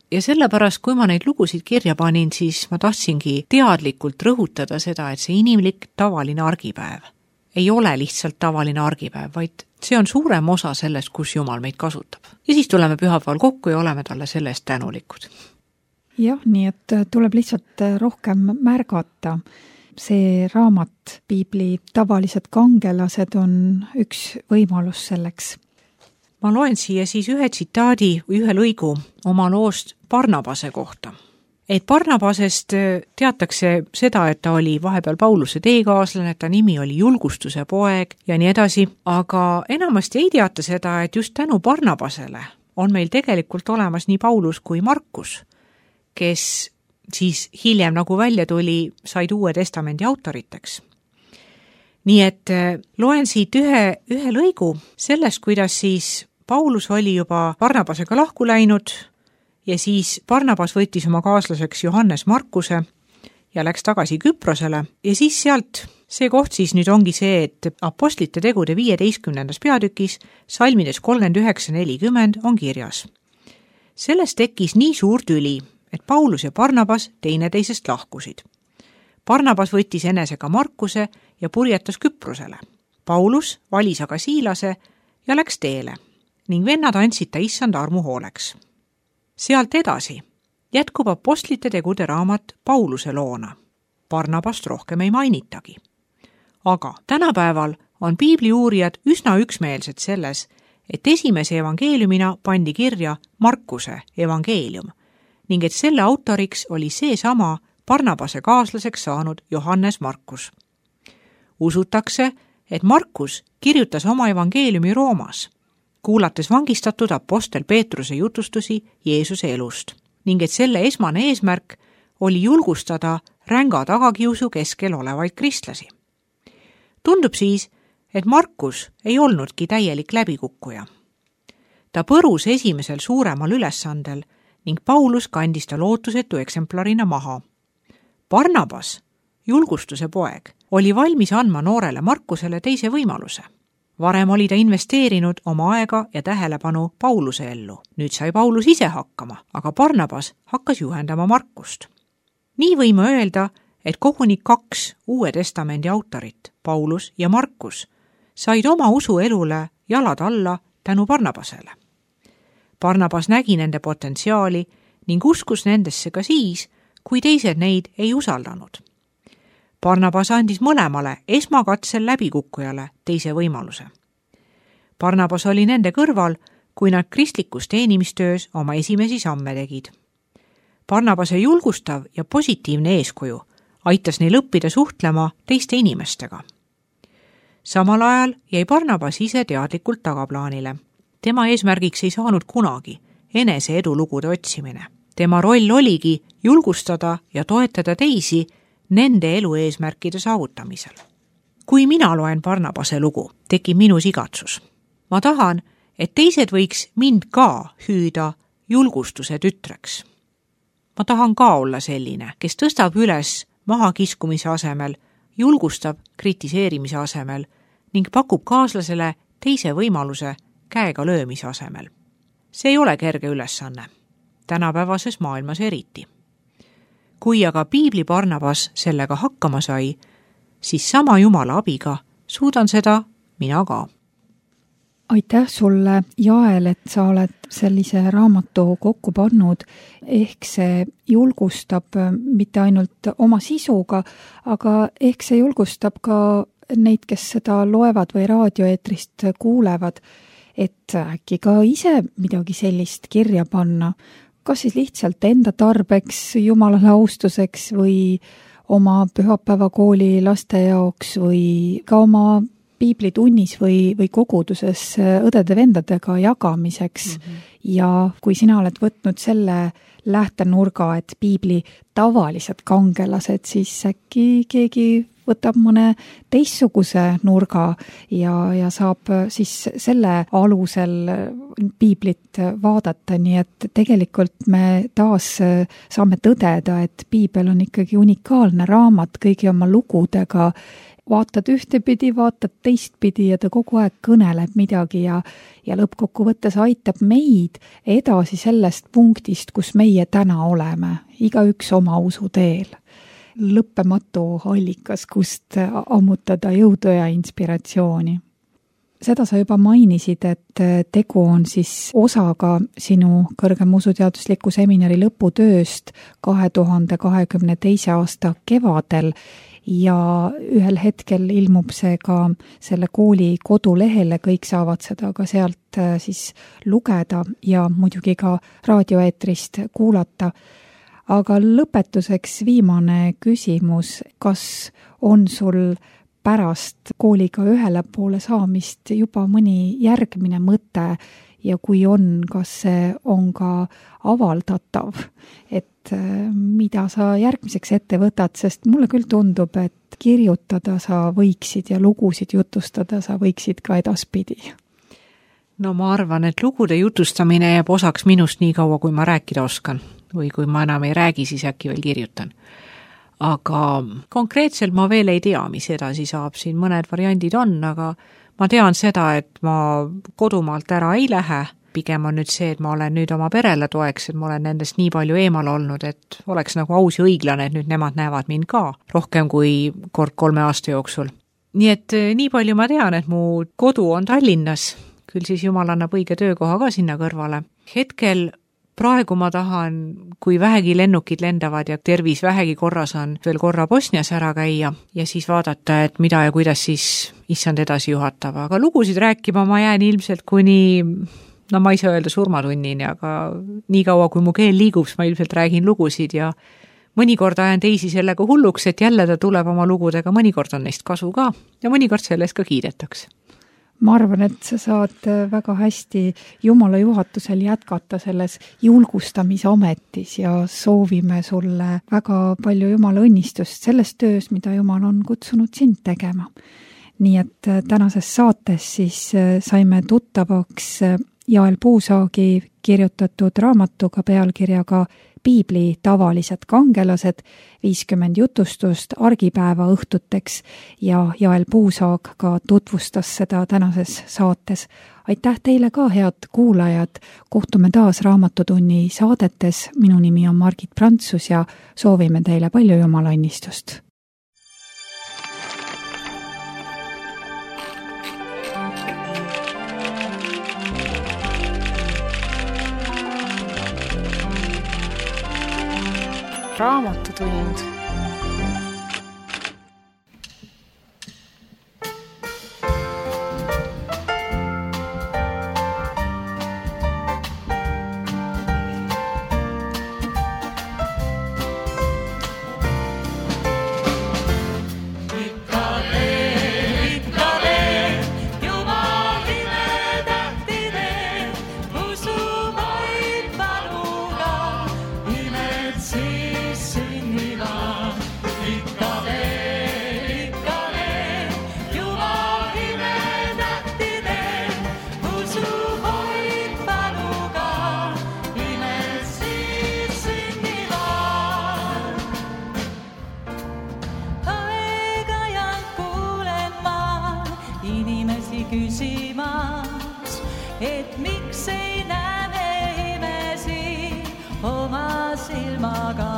ja sellepärast, kui ma neid lugusid kirja panin, siis ma tahtsingi teadlikult rõhutada seda, et see inimlik tavaline argipäev ei ole lihtsalt tavaline argipäev, vaid see on suurem osa sellest, kus Jumal meid kasutab. Ja siis tuleme pühapäeval kokku ja oleme talle selle eest tänulikud. Jah, nii et tuleb lihtsalt rohkem märgata. See raamat, piibli tavalised kangelased on üks võimalus selleks. Ma loen siia siis ühe tsitaadi, ühe lõigu oma loost Barnabase kohta. Et Barnabasest teatakse seda, et ta oli vahepeal Pauluse teekaaslane, ta nimi oli julgustuse poeg ja nii edasi, aga enamasti ei teata seda, et just tänu Barnabasele on meil tegelikult olemas nii Paulus kui Markus, kes siis hiljem, nagu välja tuli, said Uue Testamendi autoriteks. Nii et loen siit ühe, ühe lõigu sellest, kuidas siis Paulus oli juba Barnabasega lahku läinud ja siis Barnabas võttis oma kaaslaseks Johannes Markuse ja läks tagasi Küprosele ja siis sealt see koht siis nüüd ongi see, et Apostlite tegude viieteistkümnendas peatükis salmides kolmkümmend üheksa nelikümmend on kirjas. Sellest tekkis nii suur tüli, et Paulus ja Barnabas teineteisest lahkusid. Barnabas võttis enesega Markuse ja purjetas Küprosele. Paulus valis aga Siilase ja läks teele ning vennad andsid ta issand armu hooleks. Sealt edasi jätkub Apostlite tegude raamat Pauluse loona. Barnabast rohkem ei mainitagi. Aga tänapäeval on piibli uurijad üsna üksmeelsed selles, et esimese evangeeliumina pandi kirja Markuse evangeelium ning et selle autoriks oli seesama Barnabase kaaslaseks saanud Johannes Markus. Usutakse, et Markus kirjutas oma evangeeliumi Roomas, kuulates vangistatud apostel Peetruse jutustusi Jeesuse elust ning et selle esmane eesmärk oli julgustada ränga tagakiusu keskel olevaid kristlasi. Tundub siis, et Markus ei olnudki täielik läbikukkuja. Ta põrus esimesel suuremal ülesandel ning Paulus kandis ta lootusetu eksemplarina maha. Barnabas, julgustuse poeg, oli valmis andma noorele Markusele teise võimaluse. Varem oli ta investeerinud oma aega ja tähelepanu Pauluse ellu. Nüüd sai Paulus ise hakkama, aga Barnabas hakkas juhendama Markust. Nii võime öelda, et koguni kaks Uue Testamendi autorit, Paulus ja Markus, said oma usuelule jalad alla tänu Barnabasele. Barnabas nägi nende potentsiaali ning uskus nendesse ka siis, kui teised neid ei usaldanud. Barnabas andis mõlemale esmakatsel läbikukkujale teise võimaluse. Barnabas oli nende kõrval, kui nad kristlikus teenimistöös oma esimesi samme tegid. Barnabase julgustav ja positiivne eeskuju aitas neil õppida suhtlema teiste inimestega. Samal ajal jäi Barnabas ise teadlikult tagaplaanile. Tema eesmärgiks ei saanud kunagi enese edulugude otsimine. Tema roll oligi julgustada ja toetada teisi nende elu eesmärkide saavutamisel. Kui mina loen Barnabase lugu, tekib minus igatsus. Ma tahan, et teised võiks mind ka hüüda julgustuse tütreks. Ma tahan ka olla selline, kes tõstab üles mahakiskumise asemel, julgustab kritiseerimise asemel ning pakub kaaslasele teise võimaluse käega löömise asemel. See ei ole kerge ülesanne, tänapäevases maailmas eriti. Kui aga piibli Barnabas sellega hakkama sai, siis sama Jumala abiga suudan seda mina ka. Aitäh sulle, Jael, et sa oled sellise raamatu kokku pannud, ehk see julgustab mitte ainult oma sisuga, aga ehk see julgustab ka neid, kes seda loevad või raadioeetrist kuulevad, et äkki ka ise midagi sellist kirja panna, kas siis lihtsalt enda tarbeks, Jumalale austuseks või oma pühapäevakooli laste jaoks või ka oma piiblitunnis või, või koguduses õdede-vendadega jagamiseks. Mm-hmm. Ja kui sina oled võtnud selle lähtenurga, et piibli tavalised kangelased, siis äkki keegi võtab mõne teistsuguse nurga ja, ja saab siis selle alusel piiblit vaadata, nii et tegelikult me taas saame tõdeda, et piibel on ikkagi unikaalne raamat kõigi oma lugudega, vaatad ühtepidi, vaatad teistpidi ja ta kogu aeg kõneleb midagi ja, ja lõppkokkuvõttes aitab meid edasi sellest punktist, kus meie täna oleme, igaüks oma usu teel. Lõppematu allikas, kust ammutada jõudu ja inspiratsiooni. Seda sa juba mainisid, et tegu on siis osaga sinu kõrgem usuteadusliku seminari lõputööst kahe tuhande kahekümne teise aasta kevadel ja ühel hetkel ilmub see ka selle kooli kodulehele, kõik saavad seda ka sealt siis lugeda ja muidugi ka raadioeetrist kuulata. Aga lõpetuseks viimane küsimus, kas on sul pärast kooliga ühele poole saamist juba mõni järgmine mõte ja kui on, kas see on ka avaldatav, et mida sa järgmiseks ette võtad, sest mulle küll tundub, et kirjutada sa võiksid ja lugusid jutustada sa võiksid ka edaspidi. No ma arvan, et lugude jutustamine jääb osaks minust nii kaua, kui ma rääkida oskan või kui ma enam ei räägi, siis äkki veel kirjutan. Aga konkreetselt ma veel ei tea, mis edasi saab, siin mõned variandid on, aga ma tean seda, et ma kodumaalt ära ei lähe, pigem on nüüd see, et ma olen nüüd oma perele toeks, et ma olen nendest nii palju eemal olnud, et oleks nagu aus ja õiglane, et nüüd nemad näevad mind ka rohkem kui kord kolme aasta jooksul. Nii et nii palju ma tean, et mu kodu on Tallinnas, küll siis Jumal annab õige töökoha ka sinna kõrvale. Hetkel praegu ma tahan, kui vähegi lennukid lendavad ja tervis vähegi korras on, veel korra Bosnias ära käia ja siis vaadata, et mida ja kuidas siis issand edasi juhatab. Aga lugusid rääkima ma jään ilmselt kuni, no ma ei saa öelda surmatunnini, aga nii kaua, kui mu keel liigub, ma ilmselt räägin lugusid ja mõnikord ajan teisi sellega hulluks, et jälle ta tuleb oma lugudega, mõnikord on neist kasu ka ja mõnikord sellest ka kiidetakse. Ma arvan, et sa saad väga hästi Jumala juhatusel jätkata selles julgustamisametis ja soovime sulle väga palju Jumala õnnistust selles töös, mida Jumal on kutsunud sind tegema. Nii et tänases saates siis saime tuttavaks Jael Puusaagi kirjutatud raamatuga pealkirjaga Piibli tavalised kangelased, viiskümmend jutustust argipäeva õhtuteks ja Jael Puusaag ka tutvustas seda tänases saates. Aitäh teile ka, head kuulajad, kohtume taas Raamatutunni saadetes, minu nimi on Margit Prantsus ja soovime teile palju Jumala õnnistust. Raamatutund. Küsimas, et miks ei näe me imesi oma silmaga.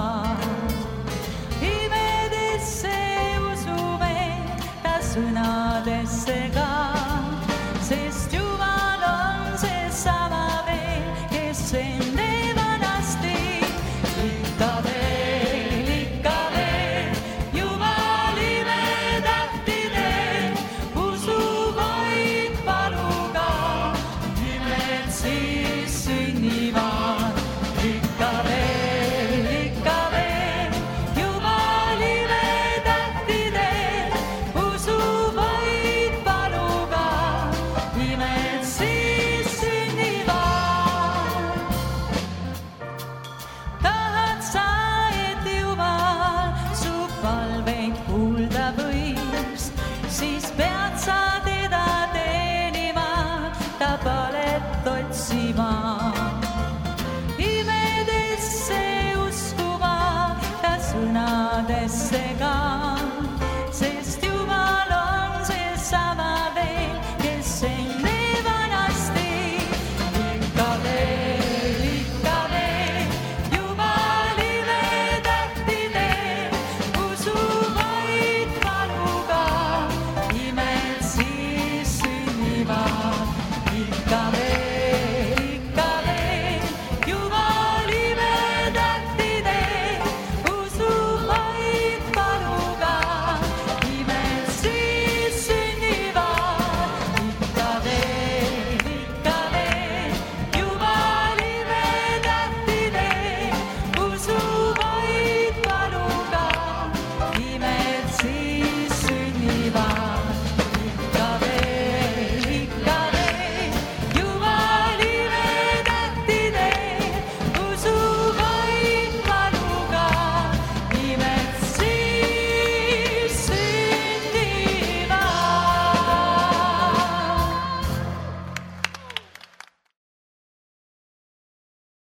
Imedesse usume ta sõnadesse ka, sest Jumal on see sama veel, kes enne vanasti ikka veel, ikka veel Jumal imetähti teeb, usu vaid paluga, imed siis sünnivad. Ikka veel, ikka veel Jumal imetähti teeb, usu vaid paluga, imed siis sünnivad. Tahad sa, et Jumal su palveid kuulda võiks, siis pead sa teda teenima, ta palet otsima. Imedesse uskuma, ta sõnadesse ka.